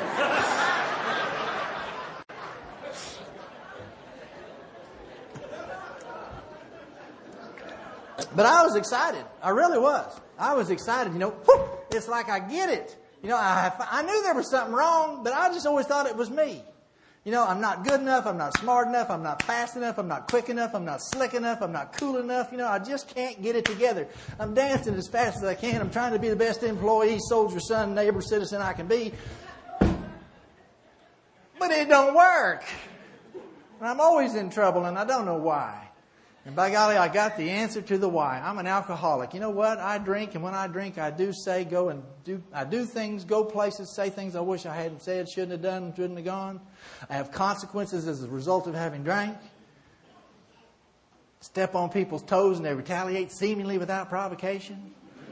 But I was excited. I really was. I was excited. You know, whoop, it's like I get it. You know, I, I knew there was something wrong, but I just always thought it was me. You know, I'm not good enough, I'm not smart enough, I'm not fast enough, I'm not quick enough, I'm not slick enough, I'm not cool enough. You know, I just can't get it together. I'm dancing as fast as I can. I'm trying to be the best employee, soldier, son, neighbor, citizen I can be. But it don't work. And I'm always in trouble and I don't know why. And by golly, I got the answer to the why. I'm an alcoholic. You know what? I drink, and when I drink, I do say, go and do, I do things, go places, say things I wish I hadn't said, shouldn't have done, shouldn't have gone. I have consequences as a result of having drank. Step on people's toes and they retaliate seemingly without provocation.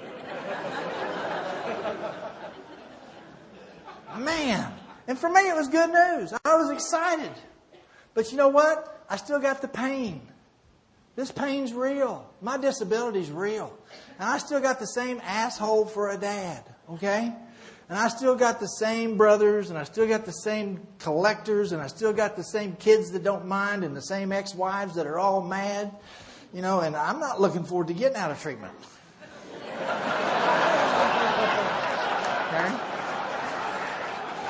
Man. And for me, it was good news. I was excited. But you know what? I still got the pain. This pain's real. My disability's real. And I still got the same asshole for a dad. Okay? And I still got the same brothers. And I still got the same collectors. And I still got the same kids that don't mind. And the same ex-wives that are all mad. You know, and I'm not looking forward to getting out of treatment. Okay?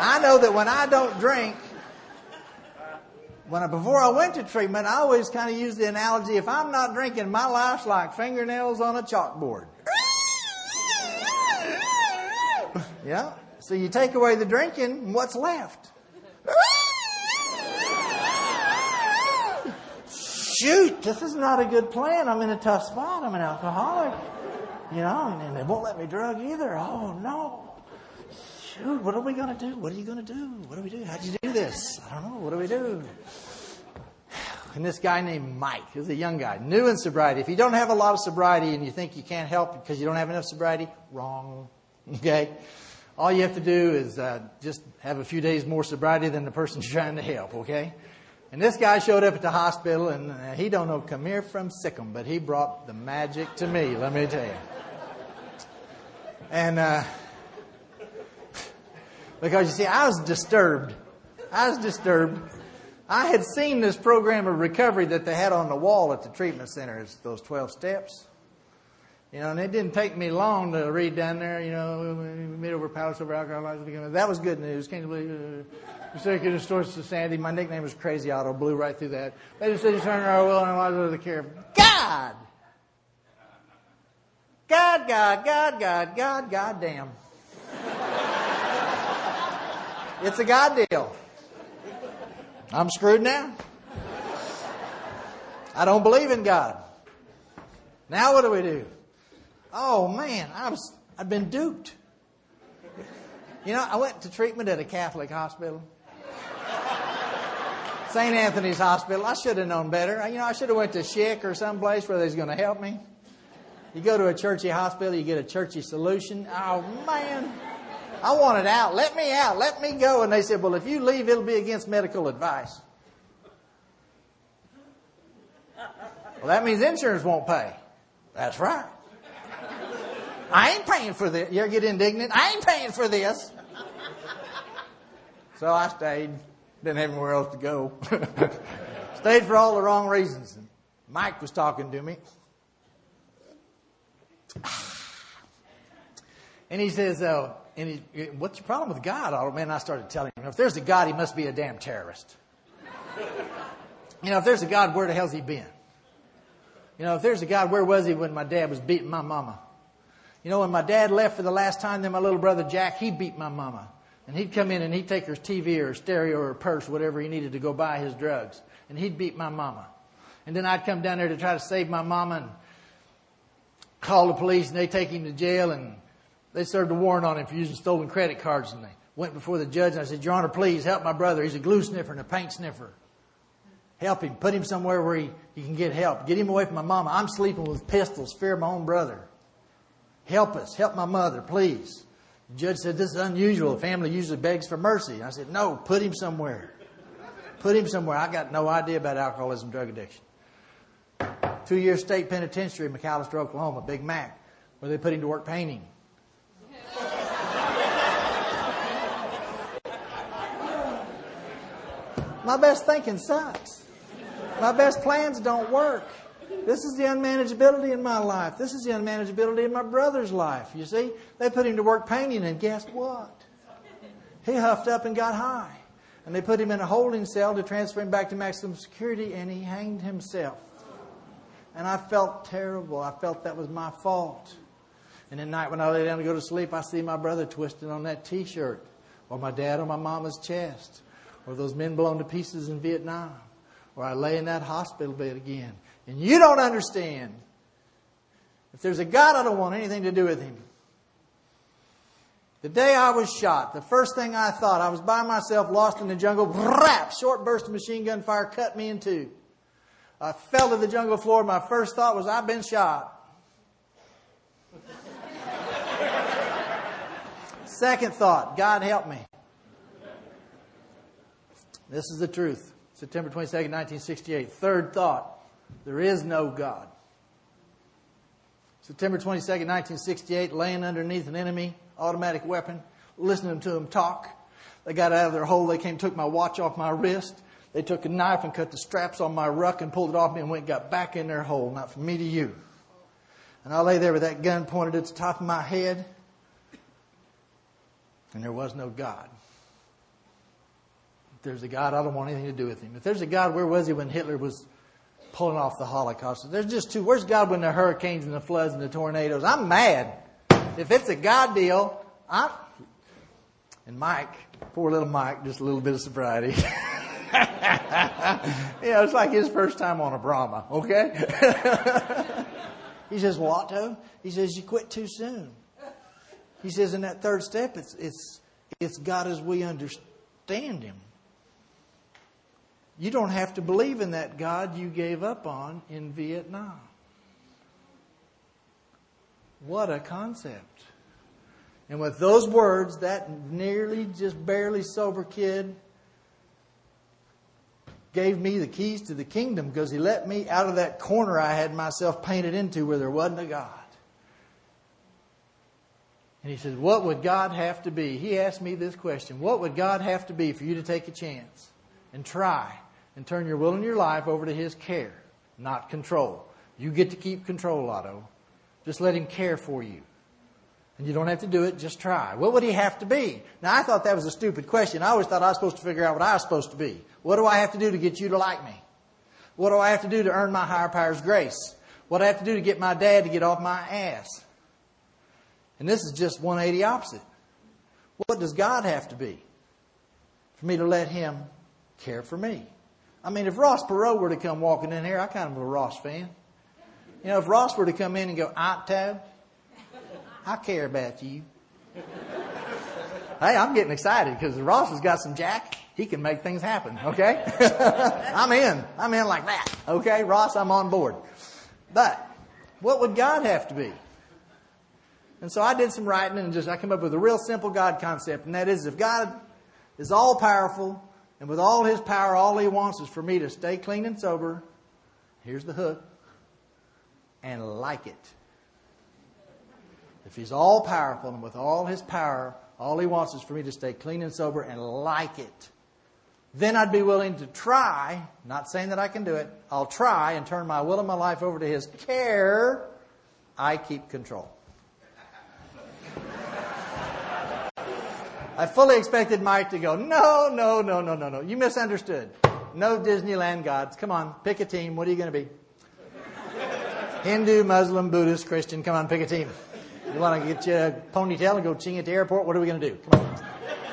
I know that when I don't drink, when I, before I went to treatment, I always kind of use the analogy, if I'm not drinking, my life's like fingernails on a chalkboard. Yeah. So you take away the drinking, what's left? Shoot, this is not a good plan. I'm in a tough spot. I'm an alcoholic. You know, and they won't let me drug either. Oh, no. Shoot, what are we going to do? What are you going to do? What do we do? How'd you do this? I don't know. What do we do? And this guy named Mike, he was a young guy, new in sobriety. If you don't have a lot of sobriety and you think you can't help because you don't have enough sobriety, wrong. Okay? All you have to do is uh, just have a few days more sobriety than the person you're trying to help, okay? And this guy showed up at the hospital, and uh, he don't know come here from Sikkim, but he brought the magic to me, let me tell you. And uh, because, you see, I was disturbed. I was disturbed. I had seen this program of recovery that they had on the wall at the treatment center. It's those twelve steps. You know, and it didn't take me long to read down there, you know, mid over power, over alcohol. That was good news. Can't you believe uh, circuit stores to Sandy. My nickname was Crazy Otto. Blew right through that. They just said you turn our will and I was the care of God. God, God, God, God, God, God damn. It's a God deal. I'm screwed now. I don't believe in God. Now what do we do? Oh man, I was, I've been duped. You know, I went to treatment at a Catholic hospital. Saint Anthony's Hospital. I should have known better. You know, I should have went to Schick or someplace where they was going to help me. You go to a churchy hospital, you get a churchy solution. Oh man, I wanted out. Let me out. Let me go. And they said, well, if you leave, it'll be against medical advice. Well, that means insurance won't pay. That's right. I ain't paying for this. You ever get indignant? I ain't paying for this. So I stayed. Didn't have anywhere else to go. Stayed for all the wrong reasons. And Mike was talking to me. And he says, uh, and he, what's your problem with God? Oh, man, I started telling him, if there's a God, he must be a damn terrorist. You know, if there's a God, where the hell's he been? You know, if there's a God, where was he when my dad was beating my mama? You know, when my dad left for the last time, then my little brother Jack, he beat my mama. And he'd come in and he'd take her T V or her stereo or her purse, whatever he needed to go buy his drugs. And he'd beat my mama. And then I'd come down there to try to save my mama and call the police, and they take him to jail, and they served a warrant on him for using stolen credit cards. And they went before the judge, and I said, Your Honor, please help my brother. He's a glue sniffer and a paint sniffer. Help him. Put him somewhere where he, he can get help. Get him away from my mama. I'm sleeping with pistols. Fear my own brother. Help us. Help my mother, please. The judge said, this is unusual. A family usually begs for mercy. I said, no, put him somewhere. Put him somewhere. I got no idea about alcoholism, drug addiction. Two-year state penitentiary in McAllister, Oklahoma, Big Mac, where they put him to work painting. My best thinking sucks. My best plans don't work. This is the unmanageability in my life. This is the unmanageability in my brother's life. You see, they put him to work painting, and guess what? He huffed up and got high. And they put him in a holding cell to transfer him back to maximum security, and he hanged himself. And I felt terrible. I felt that was my fault. And at night when I lay down to go to sleep, I see my brother twisted on that T-shirt, or my dad on my mama's chest, or those men blown to pieces in Vietnam, or I lay in that hospital bed again. And you don't understand. If there's a God, I don't want anything to do with him. The day I was shot, the first thing I thought, I was by myself, lost in the jungle, rap, short burst of machine gun fire cut me in two. I fell to the jungle floor. My first thought was, I've been shot. Second thought, God help me. This is the truth. September twenty-second, nineteen sixty-eight. Third thought, there is no God. September twenty-second, nineteen sixty-eight, laying underneath an enemy automatic weapon, listening to them talk. They got out of their hole. They came, took my watch off my wrist. They took a knife and cut the straps on my ruck and pulled it off me and went and got back in their hole. Not from me to you. And I lay there with that gun pointed at the top of my head. And there was no God. there's a God, I don't want anything to do with him. If there's a God, where was he when Hitler was pulling off the Holocaust? There's just two. Where's God when the hurricanes and the floods and the tornadoes? I'm mad. If it's a God deal, I'm... And Mike, poor little Mike, just a little bit of sobriety. You know, it's like his first time on a Brahma, okay? He says, well, Otto, he says, you quit too soon. He says, in that third step, it's it's it's God as we understand him. You don't have to believe in that God you gave up on in Vietnam. What a concept. And with those words, that nearly just barely sober kid gave me the keys to the kingdom because he let me out of that corner I had myself painted into where there wasn't a God. And he said, what would God have to be? He asked me this question. What would God have to be for you to take a chance and try and turn your will and your life over to his care, not control? You get to keep control, Otto. Just let him care for you. And you don't have to do it, just try. What would he have to be? Now, I thought that was a stupid question. I always thought I was supposed to figure out what I was supposed to be. What do I have to do to get you to like me? What do I have to do to earn my higher power's grace? What do I have to do to get my dad to get off my ass? And this is just one eighty opposite. What does God have to be for me to let him care for me? I mean, if Ross Perot were to come walking in here, I kind of am a Ross fan. You know, if Ross were to come in and go, Otto, I care about you. Hey, I'm getting excited because Ross has got some jack. He can make things happen, okay? I'm in. I'm in like that, okay? Ross, I'm on board. But what would God have to be? And so I did some writing and just I came up with a real simple God concept. And that is, if God is all powerful and with all his power, all he wants is for me to stay clean and sober. Here's the hook. And like it. If he's all powerful and with all his power, all he wants is for me to stay clean and sober and like it. Then I'd be willing to try, not saying that I can do it, I'll try and turn my will and my life over to his care. I keep control. I fully expected Mike to go, no, no, no, no, no, no. You misunderstood. No Disneyland gods. Come on, pick a team. What are you going to be? Hindu, Muslim, Buddhist, Christian. Come on, pick a team. You want to get you a ponytail and go ching at the airport? What are we going to do? Come on.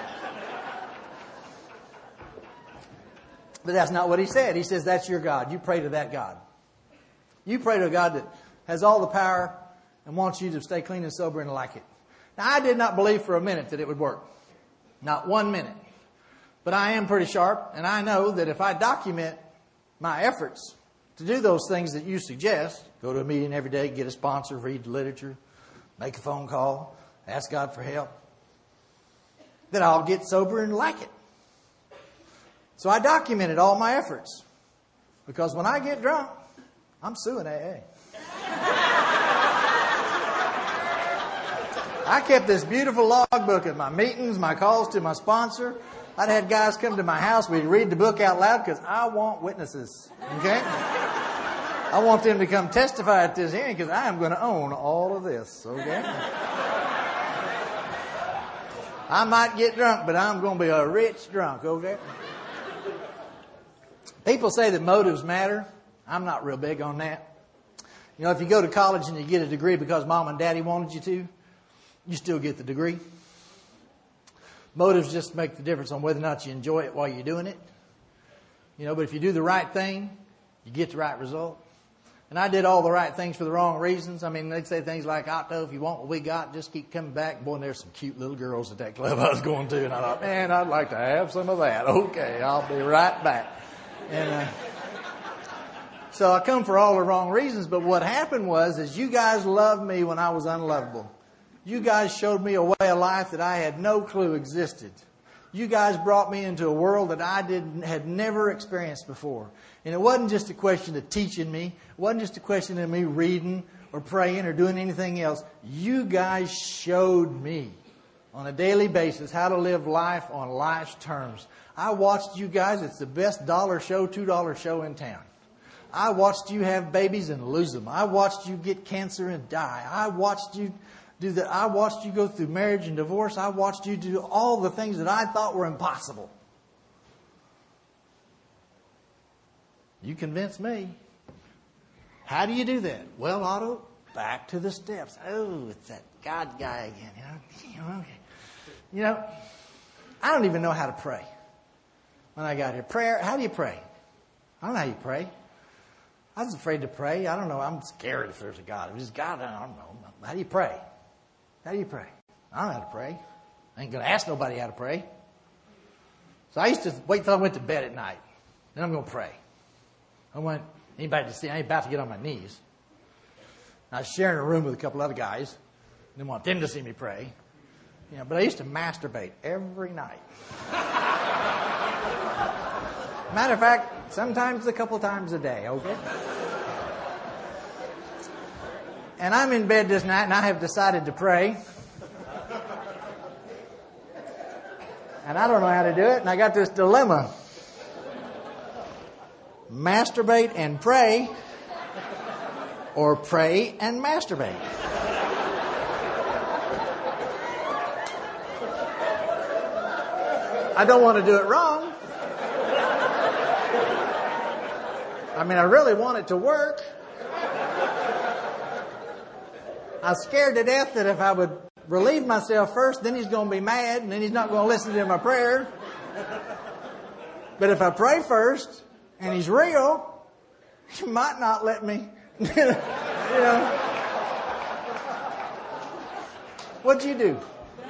But that's not what he said. He says, that's your God. You pray to that God. You pray to a God that has all the power and wants you to stay clean and sober and like it. Now, I did not believe for a minute that it would work. Not one minute. But I am pretty sharp, and I know that if I document my efforts to do those things that you suggest, go to a meeting every day, get a sponsor, read the literature, make a phone call, ask God for help, that I'll get sober and like it. So I documented all my efforts. Because when I get drunk, I'm suing A A. I kept this beautiful logbook of my meetings, my calls to my sponsor. I'd had guys come to my house. We'd read the book out loud because I want witnesses. Okay? I want them to come testify at this hearing because I am going to own all of this. Okay? I might get drunk, but I'm going to be a rich drunk. Okay? People say that motives matter. I'm not real big on that. You know, if you go to college and you get a degree because mom and daddy wanted you to, you still get the degree. Motives just make the difference on whether or not you enjoy it while you're doing it. You know, but if you do the right thing, you get the right result. And I did all the right things for the wrong reasons. I mean, they'd say things like, Otto, if you want what we got, just keep coming back. Boy, and there's some cute little girls at that club I was going to. And I thought, man, I'd like to have some of that. Okay, I'll be right back. And uh, so I come for all the wrong reasons. But what happened was, is you guys loved me when I was unlovable. You guys showed me a way of life that I had no clue existed. You guys brought me into a world that I did had never experienced before. And it wasn't just a question of teaching me. It wasn't just a question of me reading or praying or doing anything else. You guys showed me on a daily basis how to live life on life's terms. I watched you guys. It's the best dollar show, two dollar show in town. I watched you have babies and lose them. I watched you get cancer and die. I watched you do that. I watched you go through marriage and divorce. I watched you do all the things that I thought were impossible. You convince me. How do you do that? Well, Otto, back to the steps. Oh, it's that God guy again. You know, okay. You know, I don't even know how to pray. When I got here, prayer. How do you pray? I don't know how you pray. I was afraid to pray. I don't know. I'm scared if there's a God. If there's God, I don't know. How do you pray? How do you pray? I don't know how to pray. I ain't going to ask nobody how to pray. So I used to wait till I went to bed at night. Then I'm going to pray. I want anybody to see. I ain't about to get on my knees. I was sharing a room with a couple other guys. Didn't want them to see me pray. You know, but I used to masturbate every night. Matter of fact, sometimes a couple times a day, okay? And I'm in bed this night and I have decided to pray. And I don't know how to do it, and I got this dilemma. Masturbate and pray, or pray and masturbate. I don't want to do it wrong. I mean, I really want it to work. I was scared to death that if I would relieve myself first, then he's going to be mad, and then he's not going to listen to my prayer. But if I pray first, and he's real, he might not let me, you know. What'd you do?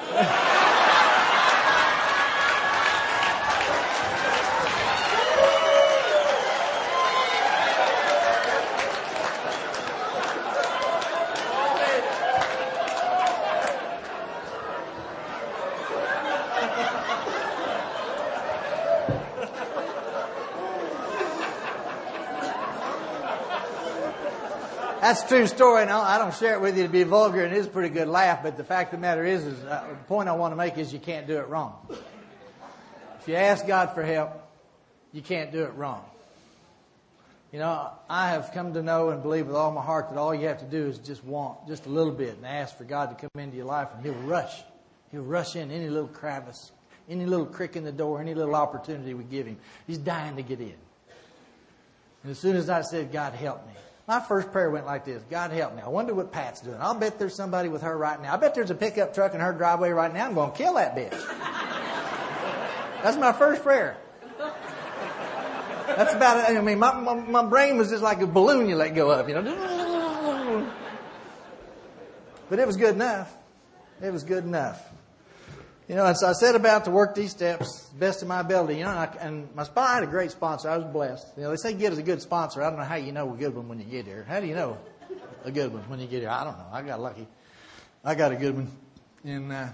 That's a true story, and I don't share it with you to be vulgar, and it is a pretty good laugh, but the fact of the matter is, is uh, the point I want to make is you can't do it wrong. If you ask God for help, you can't do it wrong. You know, I have come to know and believe with all my heart that all you have to do is just want just a little bit and ask for God to come into your life, and He'll rush. He'll rush in any little crevice, any little crick in the door, any little opportunity we give Him. He's dying to get in. And as soon as I said, God, help me, my first prayer went like this: God, help me. I wonder what Pat's doing. I'll bet there's somebody with her right now. I bet there's a pickup truck in her driveway right now. I'm going to kill that bitch. That's my first prayer. That's about it. I mean, my, my, my brain was just like a balloon you let go of, you know. But it was good enough. It was good enough. You know, and so I set about to work these steps the best of my ability. You know, and, I, and my sponsor, I had a great sponsor. I was blessed. You know, they say get us a good sponsor. I don't know how you know a good one when you get here. How do you know a good one when you get here? I don't know. I got lucky. I got a good one. And uh,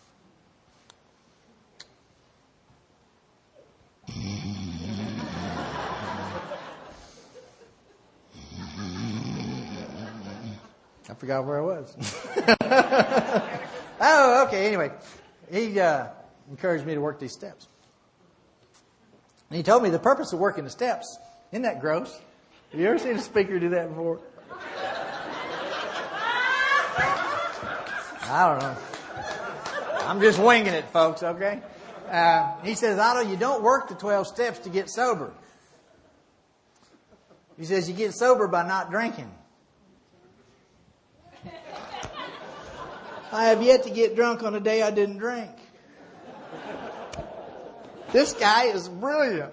I forgot where I was. Oh, okay. Anyway. He uh, encouraged me to work these steps. And he told me the purpose of working the steps. Isn't that gross? Have you ever seen a speaker do that before? I don't know. I'm just winging it, folks, okay? Uh, he says, Otto, you don't work the twelve steps to get sober. He says, you get sober by not drinking. I have yet to get drunk on a day I didn't drink. This guy is brilliant.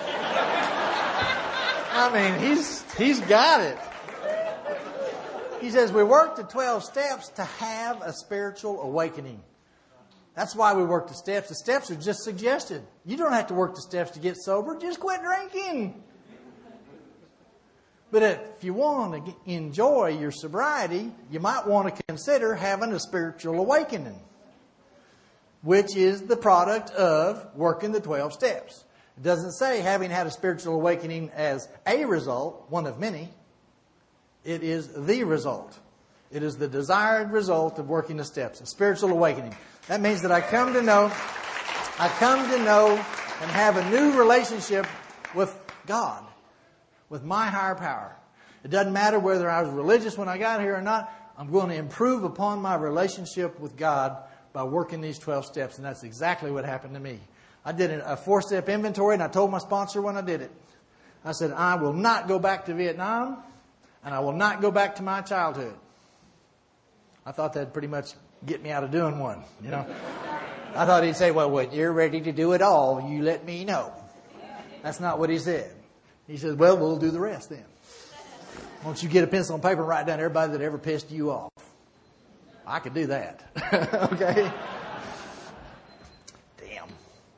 I mean, he's he's got it. He says we work the twelve steps to have a spiritual awakening. That's why we work the steps. The steps are just suggested. You don't have to work the steps to get sober. Just quit drinking. But if you want to enjoy your sobriety, you might want to consider having a spiritual awakening, which is the product of working the twelve steps. It doesn't say having had a spiritual awakening as a result, one of many. It is the result. It is the desired result of working the steps, a spiritual awakening. That means that I come to know, I come to know and have a new relationship with God, with my higher power. It doesn't matter whether I was religious when I got here or not. I'm going to improve upon my relationship with God by working these twelve steps. And that's exactly what happened to me. I did a four-step inventory, and I told my sponsor when I did it. I said, I will not go back to Vietnam, and I will not go back to my childhood. I thought that'd pretty much get me out of doing one, you know. I thought he'd say, well, when you're ready to do it all, you let me know. That's not what he said. He said, well, we'll do the rest then. Why don't you get a pencil and paper and write down everybody that ever pissed you off? I could do that. Okay? Damn.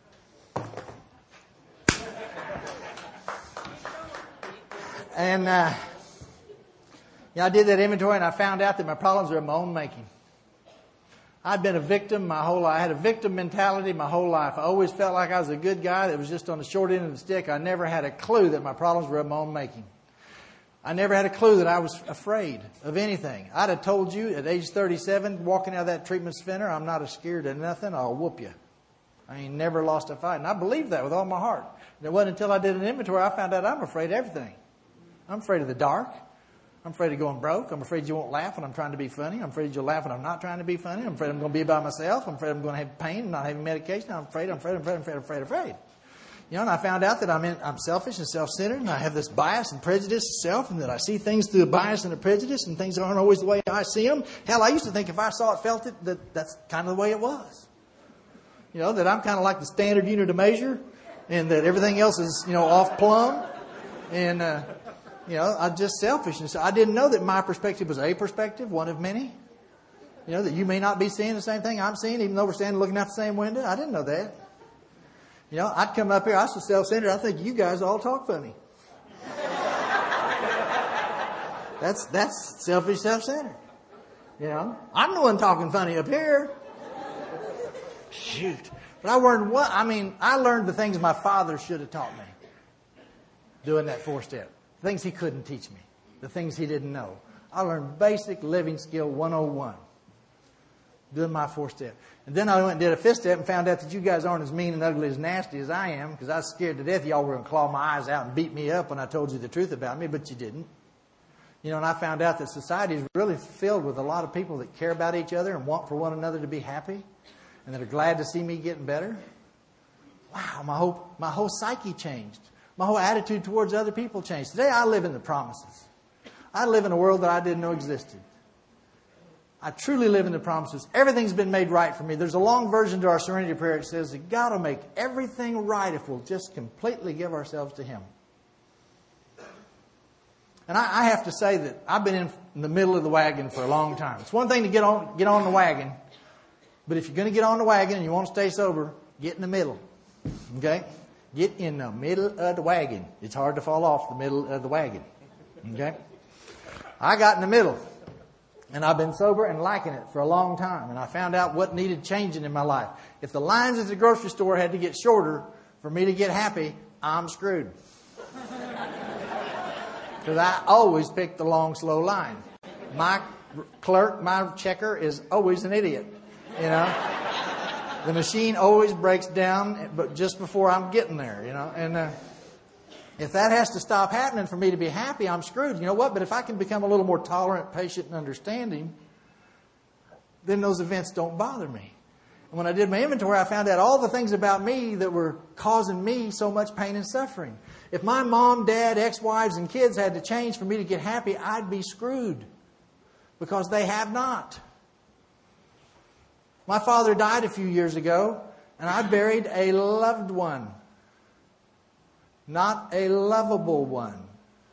And uh, yeah, I did that inventory and I found out that my problems are of my own making. I'd been a victim my whole life. I had a victim mentality my whole life. I always felt like I was a good guy that was just on the short end of the stick. I never had a clue that my problems were of my own making. I never had a clue that I was afraid of anything. I'd have told you at age thirty-seven, walking out of that treatment center, I'm not scared of nothing. I'll whoop you. I ain't never lost a fight. And I believed that with all my heart. And it wasn't until I did an inventory I found out I'm afraid of everything. I'm afraid of the dark. I'm afraid of going broke. I'm afraid you won't laugh when I'm trying to be funny. I'm afraid you'll laugh when I'm not trying to be funny. I'm afraid I'm going to be by myself. I'm afraid I'm going to have pain and not having medication. I'm afraid, I'm afraid, I'm afraid, I'm afraid, I'm afraid, I'm afraid. You know, and I found out that I'm in, I'm selfish and self-centered, and I have this bias and prejudice of self, and that I see things through a bias and a prejudice, and things aren't always the way I see them. Hell, I used to think if I saw it, felt it, that that's kind of the way it was. You know, that I'm kind of like the standard unit of measure, and that everything else is, you know, off plumb. And, uh, you know, I'm just selfish. And so I didn't know that my perspective was a perspective, one of many. You know, that you may not be seeing the same thing I'm seeing, even though we're standing looking out the same window. I didn't know that. You know, I'd come up here, I was so self-centered, I think you guys all talk funny. That's that's selfish, self-centered. You know, I'm the one talking funny up here. Shoot. But I learned what, I mean, I learned the things my father should have taught me doing that four-step. The things he couldn't teach me. The things he didn't know. I learned basic living skill one oh one. Doing my four-step. And then I went and did a fifth step and found out that you guys aren't as mean and ugly as nasty as I am, because I was scared to death y'all were going to claw my eyes out and beat me up when I told you the truth about me, but you didn't. You know, and I found out that society is really filled with a lot of people that care about each other and want for one another to be happy, and that are glad to see me getting better. Wow, my whole, my whole psyche changed. My whole attitude towards other people changed. Today I live in the promises. I live in a world that I didn't know existed. I truly live in the promises. Everything's been made right for me. There's a long version to our serenity prayer. It says that God will make everything right if we'll just completely give ourselves to Him. And I, I have to say that I've been in, in the middle of the wagon for a long time. It's one thing to get on, get on the wagon. But if you're going to get on the wagon and you want to stay sober, get in the middle. Okay? Get in the middle of the wagon. It's hard to fall off the middle of the wagon. Okay? I got in the middle. And I've been sober and liking it for a long time. And I found out what needed changing in my life. If the lines at the grocery store had to get shorter for me to get happy, I'm screwed. Because I always pick the long, slow line. My clerk, my checker is always an idiot. You know? The machine always breaks down but just before I'm getting there, you know. And uh, if that has to stop happening for me to be happy, I'm screwed. You know what? But if I can become a little more tolerant, patient, and understanding, then those events don't bother me. And when I did my inventory, I found out all the things about me that were causing me so much pain and suffering. If my mom, dad, ex-wives, and kids had to change for me to get happy, I'd be screwed. Because they have not. My father died a few years ago, and I buried a loved one. Not a lovable one.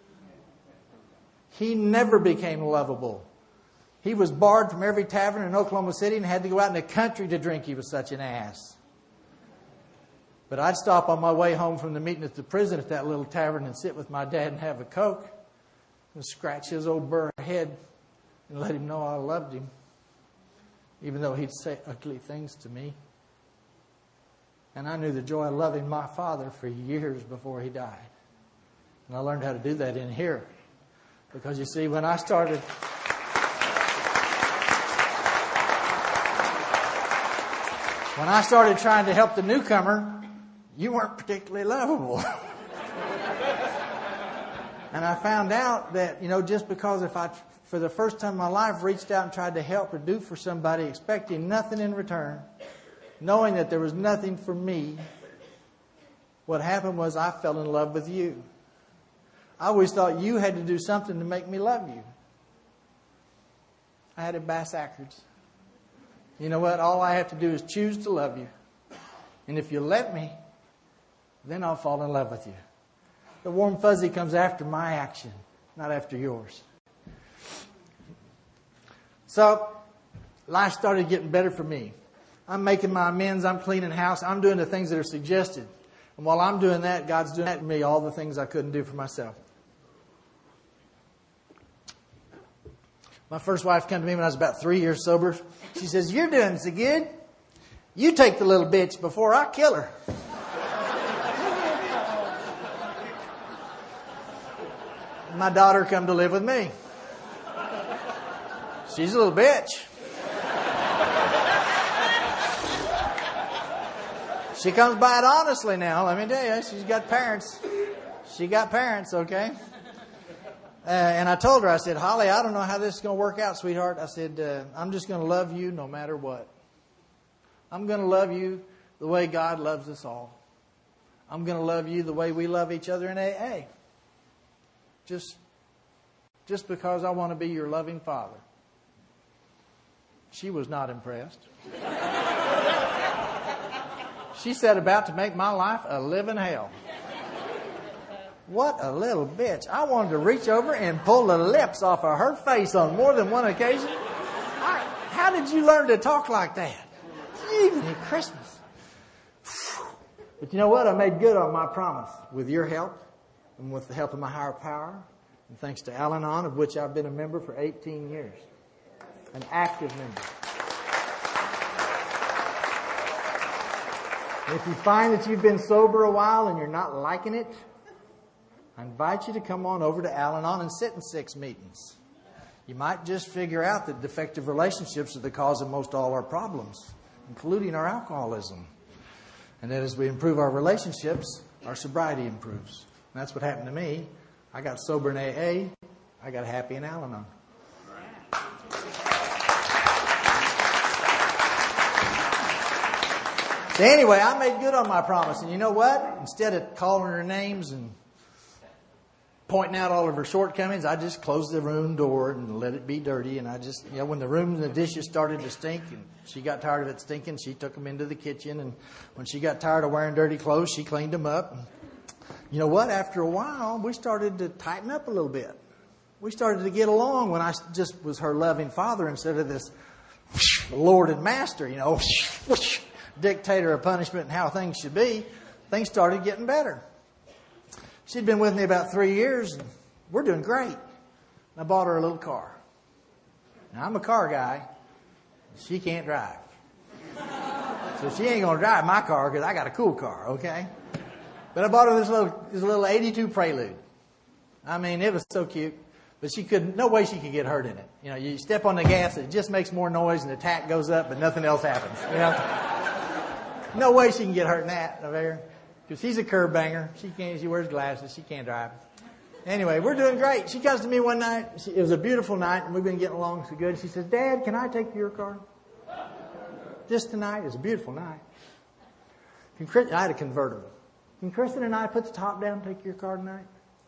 He never became lovable. He was barred from every tavern in Oklahoma City and had to go out in the country to drink. He was such an ass. But I'd stop on my way home from the meeting at the prison at that little tavern and sit with my dad and have a Coke and scratch his old burr head and let him know I loved him, even though he'd say ugly things to me. And I knew the joy of loving my father for years before he died. And I learned how to do that in here. Because you see, when I started... When I started trying to help the newcomer, you weren't particularly lovable. And I found out that, you know, just because if I, for the first time in my life, reached out and tried to help or do for somebody, expecting nothing in return, knowing that there was nothing for me, what happened was I fell in love with you. I always thought you had to do something to make me love you. I had it backwards. You know what? All I have to do is choose to love you. And if you let me, then I'll fall in love with you. The warm fuzzy comes after my action, not after yours. So, life started getting better for me. I'm making my amends. I'm cleaning house. I'm doing the things that are suggested. And while I'm doing that, God's doing that for me, all the things I couldn't do for myself. My first wife came to me when I was about three years sober. She says, "You're doing so good. You take the little bitch before I kill her." My daughter come to live with me. She's a little bitch. She comes by it honestly now, let me tell you. She's got parents. She got parents, okay? Uh, and I told her, I said, "Holly, I don't know how this is going to work out, sweetheart." I said, uh, "I'm just going to love you no matter what. I'm going to love you the way God loves us all. I'm going to love you the way we love each other in A A. Just, just because I want to be your loving father." She was not impressed. She set about to make my life a living hell. What a little bitch. I wanted to reach over and pull the lips off of her face on more than one occasion. I, how did you learn to talk like that? Even at Christmas. But you know what? I made good on my promise with your help and with the help of my higher power. And thanks to Al-Anon, of which I've been a member for eighteen years. An active member. If you find that you've been sober a while and you're not liking it, I invite you to come on over to Al-Anon and sit in six meetings. You might just figure out that defective relationships are the cause of most all our problems, including our alcoholism. And that as we improve our relationships, our sobriety improves. And that's what happened to me. I got sober in A A. I got happy in Al-Anon. So anyway, I made good on my promise. And you know what? Instead of calling her names and pointing out all of her shortcomings, I just closed the room door and let it be dirty. And I just, you know, when the room and the dishes started to stink and she got tired of it stinking, she took them into the kitchen. And when she got tired of wearing dirty clothes, she cleaned them up. And you know what? After a while, we started to tighten up a little bit. We started to get along when I just was her loving father instead of this Lord and Master, you know, dictator of punishment and how things should be. Things started getting better. She'd been with me about three years, and we're doing great. And I bought her a little car. Now, I'm a car guy. She can't drive. So she ain't going to drive my car because I got a cool car, okay? But I bought her this little this little eighty-two Prelude. I mean, it was so cute. But she couldn't, no way she could get hurt in it. You know, you step on the gas, it just makes more noise and the tack goes up, but nothing else happens. You know? No way she can get hurt in that over there. Because she's a curb banger. She can't, she wears glasses. She can't drive. Anyway, we're doing great. She comes to me one night. She, it was a beautiful night, and we've been getting along so good. She says, "Dad, can I take your car? Just tonight. It was a beautiful night." Can Chris, I had a convertible. Can Kristen and I put the top down and take your car tonight?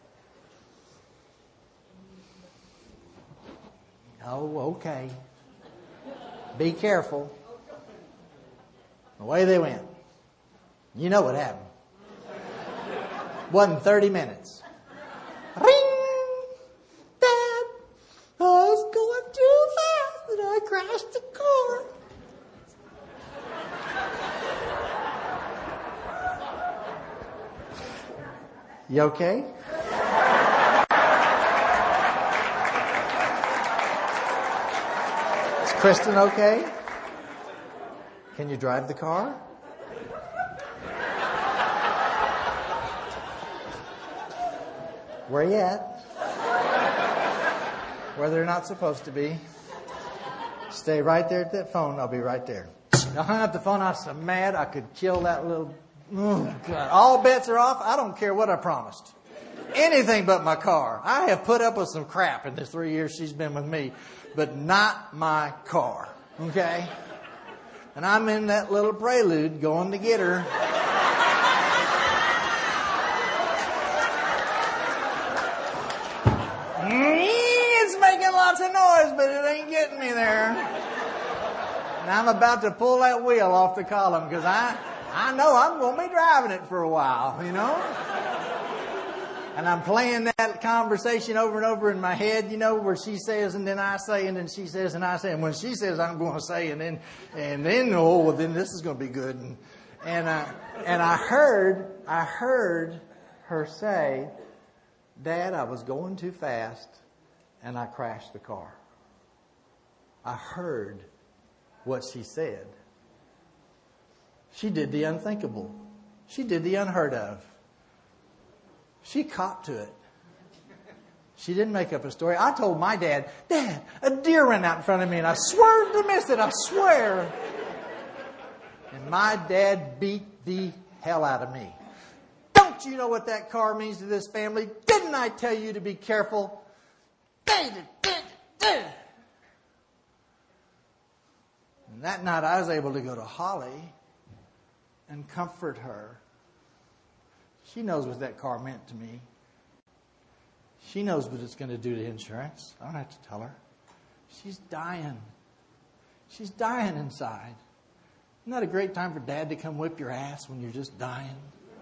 Oh, okay. Be careful. Away they went. You know what happened. Wasn't thirty minutes. Ring! Dad! I was going too fast and I crashed the car. You okay? Is Kristen okay? Can you drive the car? Where you at? Where they're not supposed to be. Stay right there at that phone. I'll be right there. I hung up the phone. I was so mad I could kill that little... Oh, God. All bets are off. I don't care what I promised. Anything but my car. I have put up with some crap in the three years she's been with me, but not my car. Okay? And I'm in that little Prelude going to get her. It's making lots of noise, but it ain't getting me there. And I'm about to pull that wheel off the column because I, I know I'm going to be driving it for a while, you know. And I'm playing that conversation over and over in my head, you know, where she says and then I say and then she says and I say. And when she says I'm going to say and then, and then, oh, well, then this is going to be good. And, and, I, and I heard, I heard her say, Dad, I was going too fast and I crashed the car. I heard what she said. She did the unthinkable. She did the unheard of. She copped to it. She didn't make up a story. I told my dad, Dad, a deer ran out in front of me and I swerved to miss it, I swear. And my dad beat the hell out of me. Don't you know what that car means to this family? Didn't I tell you to be careful? And that night I was able to go to Holly and comfort her. She knows what that car meant to me. She knows what it's going to do to insurance. I don't have to tell her. She's dying. She's dying inside. Isn't that a great time for Dad to come whip your ass when you're just dying?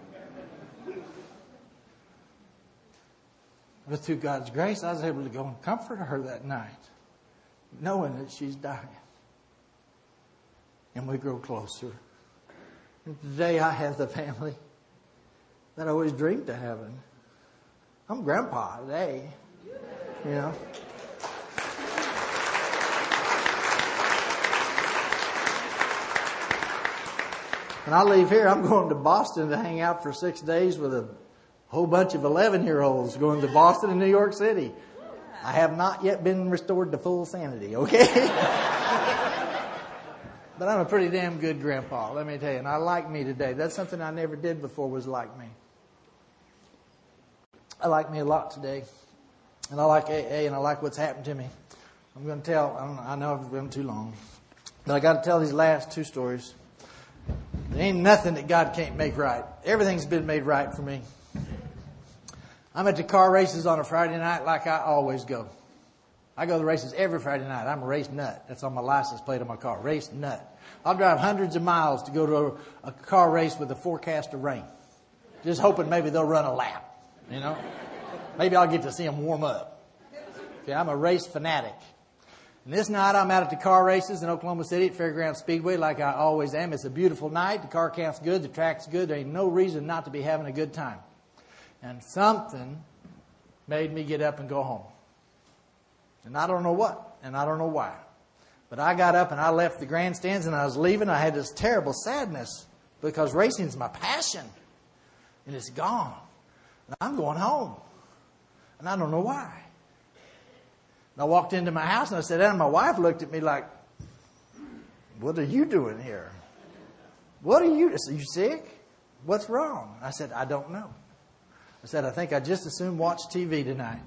But through God's grace, I was able to go and comfort her that night, knowing that she's dying. And we grow closer. And today I have the family that I always dreamed of having. I'm grandpa today, you know. When I leave here, I'm going to Boston to hang out for six days with a whole bunch of eleven-year-olds going to Boston and New York City. I have not yet been restored to full sanity, okay? But I'm a pretty damn good grandpa, let me tell you. And I like me today. That's something I never did before, was like me. I like me a lot today. And I like A A, and I like what's happened to me. I'm going to tell, I, don't know, I know I've been too long, but I got to tell these last two stories. There ain't nothing that God can't make right. Everything's been made right for me. I'm at the car races on a Friday night like I always go. I go to the races every Friday night. I'm a race nut. That's on my license plate on my car. Race nut. I'll drive hundreds of miles to go to a, a car race with a forecast of rain. Just hoping maybe they'll run a lap, you know. Maybe I'll get to see them warm up. See, I'm a race fanatic. And this night I'm out at the car races in Oklahoma City at Fairgrounds Speedway like I always am. It's a beautiful night. The car count's good. The track's good. There ain't no reason not to be having a good time. And something made me get up and go home. And I don't know what, and I don't know why. But I got up and I left the grandstands and I was leaving. I had this terrible sadness because racing's my passion. And it's gone. And I'm going home. And I don't know why. And I walked into my house and I sat down and my wife looked at me like, what are you doing here? What are you, are you sick? What's wrong? I said, I don't know. I said, I think I just as soon watch T V tonight.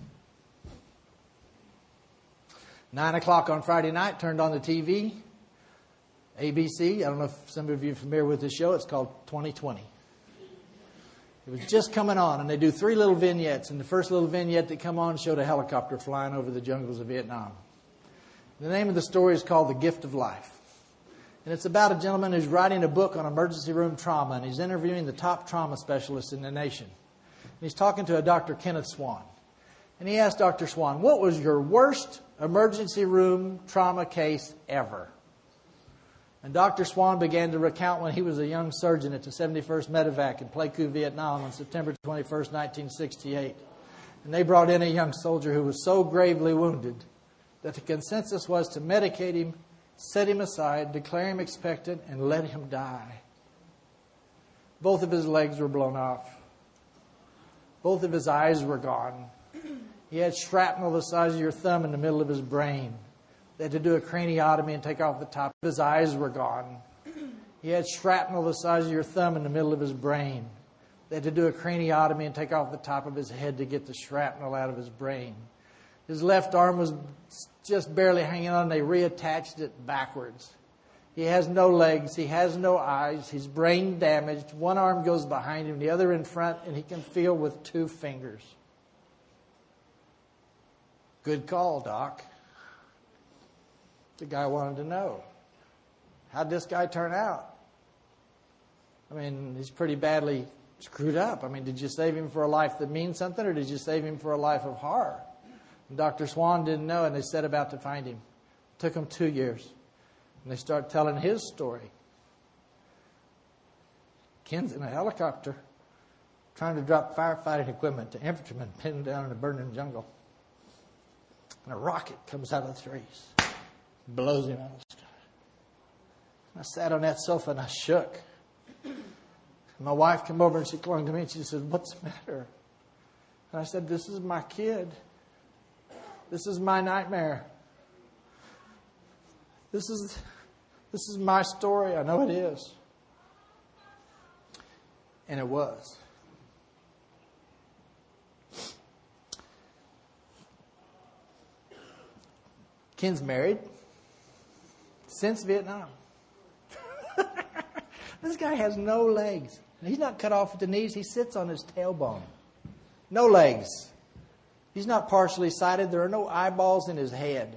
Nine o'clock on Friday night, turned on the T V. A B C, I don't know if some of you are familiar with this show. It's called twenty twenty. It was just coming on, and they do three little vignettes. And the first little vignette that come on showed a helicopter flying over the jungles of Vietnam. The name of the story is called The Gift of Life. And it's about a gentleman who's writing a book on emergency room trauma, and he's interviewing the top trauma specialists in the nation. And he's talking to a Doctor Kenneth Swan. And he asked Doctor Swan, what was your worst emergency room trauma case ever? And Doctor Swan began to recount when he was a young surgeon at the seventy-first Medevac in Pleiku, Vietnam on September twenty-first, nineteen sixty-eight. And they brought in a young soldier who was so gravely wounded that the consensus was to medicate him, set him aside, declare him expectant, and let him die. Both of his legs were blown off. Both of his eyes were gone. He had shrapnel the size of your thumb in the middle of his brain. They had to do a craniotomy and take off the top. His eyes were gone. He had shrapnel the size of your thumb in the middle of his brain. They had to do a craniotomy and take off the top of his head to get the shrapnel out of his brain. His left arm was just barely hanging on. They reattached it backwards. He has no legs. He has no eyes. He's brain damaged. One arm goes behind him, the other in front, and he can feel with two fingers. Good call, Doc. The guy wanted to know, how'd this guy turn out? I mean, he's pretty badly screwed up. I mean, did you save him for a life that means something, or did you save him for a life of horror? And Doctor Swan didn't know, and they set about to find him. It took them two years. And they start telling his story. Ken's in a helicopter trying to drop firefighting equipment to infantrymen pinned down in a burning jungle. And a rocket comes out of the trees, blows him out of the sky. I sat on that sofa and I shook. And my wife came over and she clung to me and she said, "What's the matter?" And I said, "This is my kid. This is my nightmare. This is, this is my story. I know it is." And it was. Ken's married since Vietnam. This guy has no legs. He's not cut off at the knees. He sits on his tailbone. No legs. He's not partially sighted. There are no eyeballs in his head.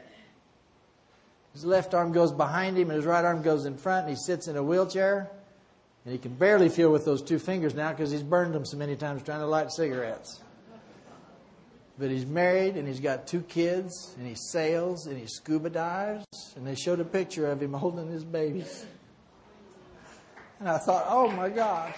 His left arm goes behind him and his right arm goes in front. And he sits in a wheelchair. And he can barely feel with those two fingers now because he's burned them so many times trying to light cigarettes. But he's married and he's got two kids and he sails and he scuba dives. And they showed a picture of him holding his babies. And I thought, oh my God.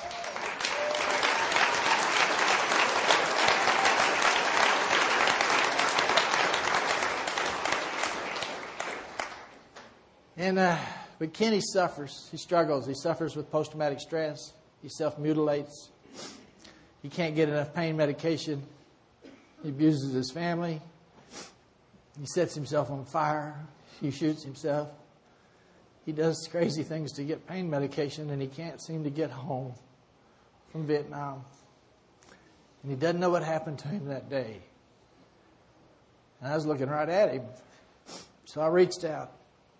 And, uh, but Kenny suffers. He struggles. He suffers with post-traumatic stress. He self-mutilates. He can't get enough pain medication. He abuses his family. He sets himself on fire. He shoots himself. He does crazy things to get pain medication, and he can't seem to get home from Vietnam. And he doesn't know what happened to him that day. And I was looking right at him. So I reached out.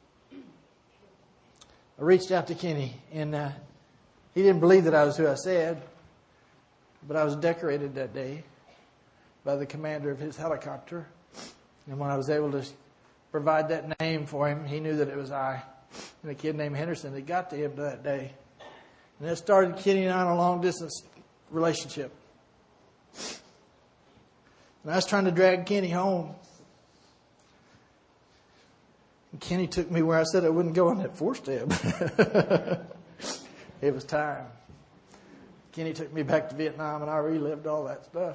I reached out to Kenny, and uh, he didn't believe that I was who I said, but I was decorated that day by the commander of his helicopter. And when I was able to provide that name for him, he knew that it was I. And a kid named Henderson that got to him that day. And that started Kenny and I on a long-distance relationship. And I was trying to drag Kenny home. And Kenny took me where I said I wouldn't go on that four-step. It was time. Kenny took me back to Vietnam, and I relived all that stuff.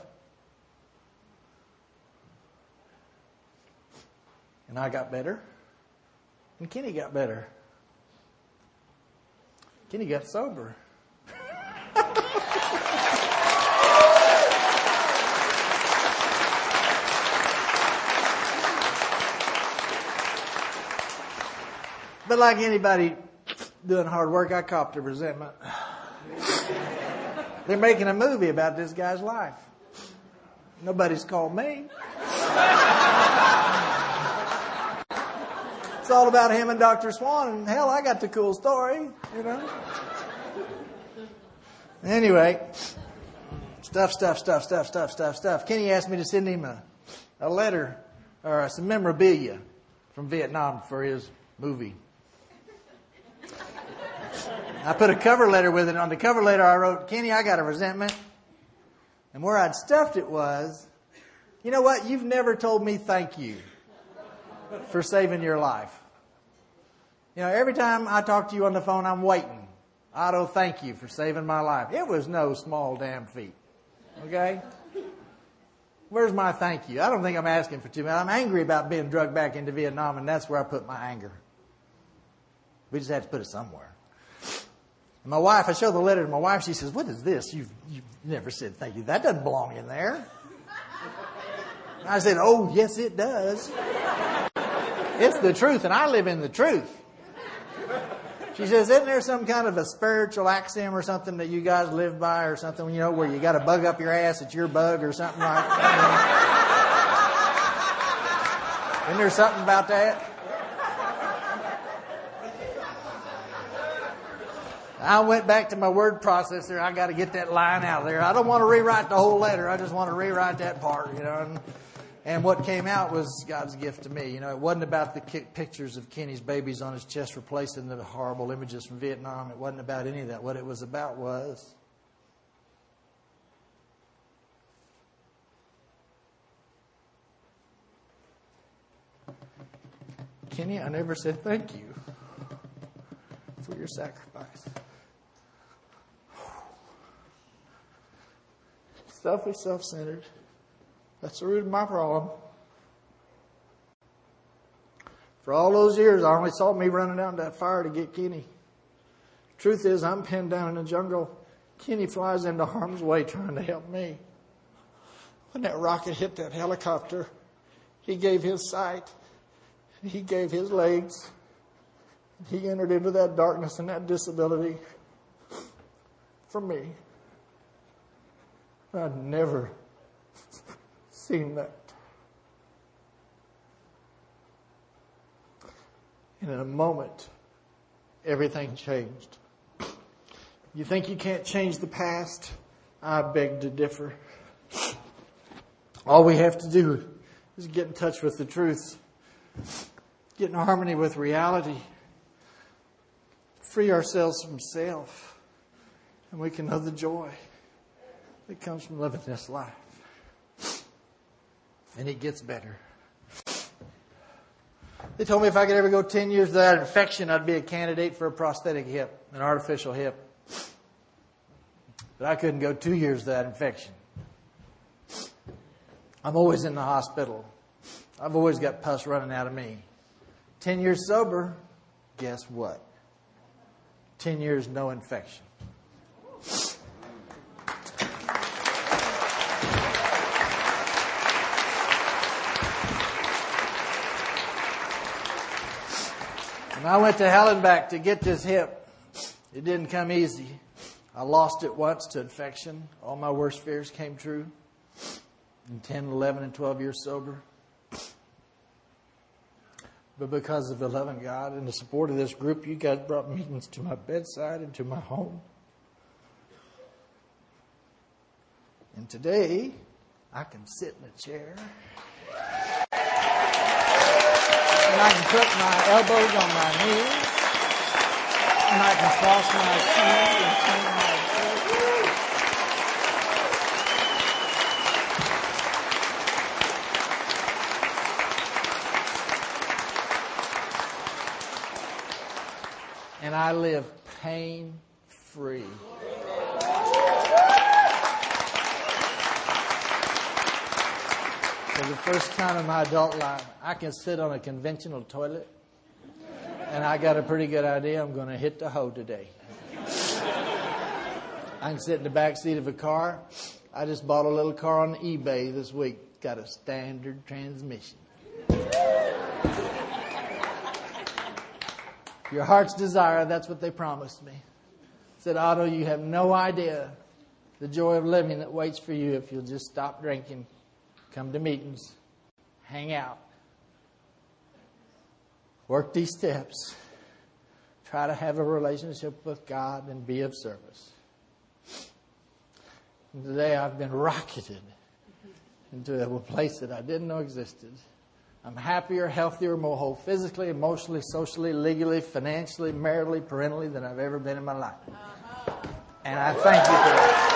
And I got better. And Kenny got better. Kenny got sober. But like anybody doing hard work, I copped a resentment. They're making a movie about this guy's life. Nobody's called me. It's all about him and Doctor Swan, and hell, I got the cool story, you know. Anyway, stuff, stuff, stuff, stuff, stuff, stuff, stuff. Kenny asked me to send him a, a letter or some memorabilia from Vietnam for his movie. I put a cover letter with it. On the cover letter, I wrote, "Kenny, I got a resentment." And where I'd stuffed it was, "You know what? You've never told me thank you for saving your life. You know, every time I talk to you on the phone, I'm waiting. Otto, thank you for saving my life." It was no small damn feat. Okay? Where's my thank you? I don't think I'm asking for too much. I'm angry about being drugged back into Vietnam, and that's where I put my anger. We just had to put it somewhere. And my wife, I showed the letter to my wife. She says, "What is this? You've, you've never said thank you. That doesn't belong in there." I said, "Oh, yes, it does. It's the truth, and I live in the truth." She says, "Isn't there some kind of a spiritual axiom or something that you guys live by or something, you know, where you got a bug up your ass, it's your bug or something like that? Isn't there something about that?" I went back to my word processor. I got to get that line out there. I don't want to rewrite the whole letter. I just want to rewrite that part, you know. And, And what came out was God's gift to me. You know, it wasn't about the pictures of Kenny's babies on his chest replacing the horrible images from Vietnam. It wasn't about any of that. What it was about was Kenny, I never said thank you for your sacrifice. Selfish, self-centered. That's the root of my problem. For all those years, I only saw me running out in that fire to get Kenny. Truth is, I'm pinned down in the jungle. Kenny flies into harm's way trying to help me. When that rocket hit that helicopter, he gave his sight. He gave his legs. He entered into that darkness and that disability for me. I'd never seen that. And in a moment, everything changed. You think you can't change the past? I beg to differ. All we have to do is get in touch with the truth, get in harmony with reality, free ourselves from self, and we can know the joy that comes from living this life. And it gets better. They told me if I could ever go ten years without infection, I'd be a candidate for a prosthetic hip, an artificial hip. But I couldn't go two years without infection. I'm always in the hospital. I've always got pus running out of me. Ten years sober, guess what? Ten years no infection. When I went to hell and back to get this hip, it didn't come easy. I lost it once to infection. All my worst fears came true. In ten, eleven, and twelve years sober. But because of the love of God and the support of this group, you guys brought meetings to my bedside and to my home. And today, I can sit in a chair. And I can put my elbows on my knees. And I can cross my feet and turn my head. And I live pain-free. For the first time in my adult life, I can sit on a conventional toilet, and I got a pretty good idea I'm going to hit the hoe today. I can sit in the back seat of a car. I just bought a little car on eBay this week. Got a standard transmission. Your heart's desire, that's what they promised me. Said, Otto, you have no idea the joy of living that waits for you if you'll just stop drinking, come to meetings, hang out, work these steps, try to have a relationship with God and be of service. And today I've been rocketed into a place that I didn't know existed. I'm happier, healthier, more whole physically, emotionally, socially, legally, financially, maritally, parentally than I've ever been in my life. And I thank you for that.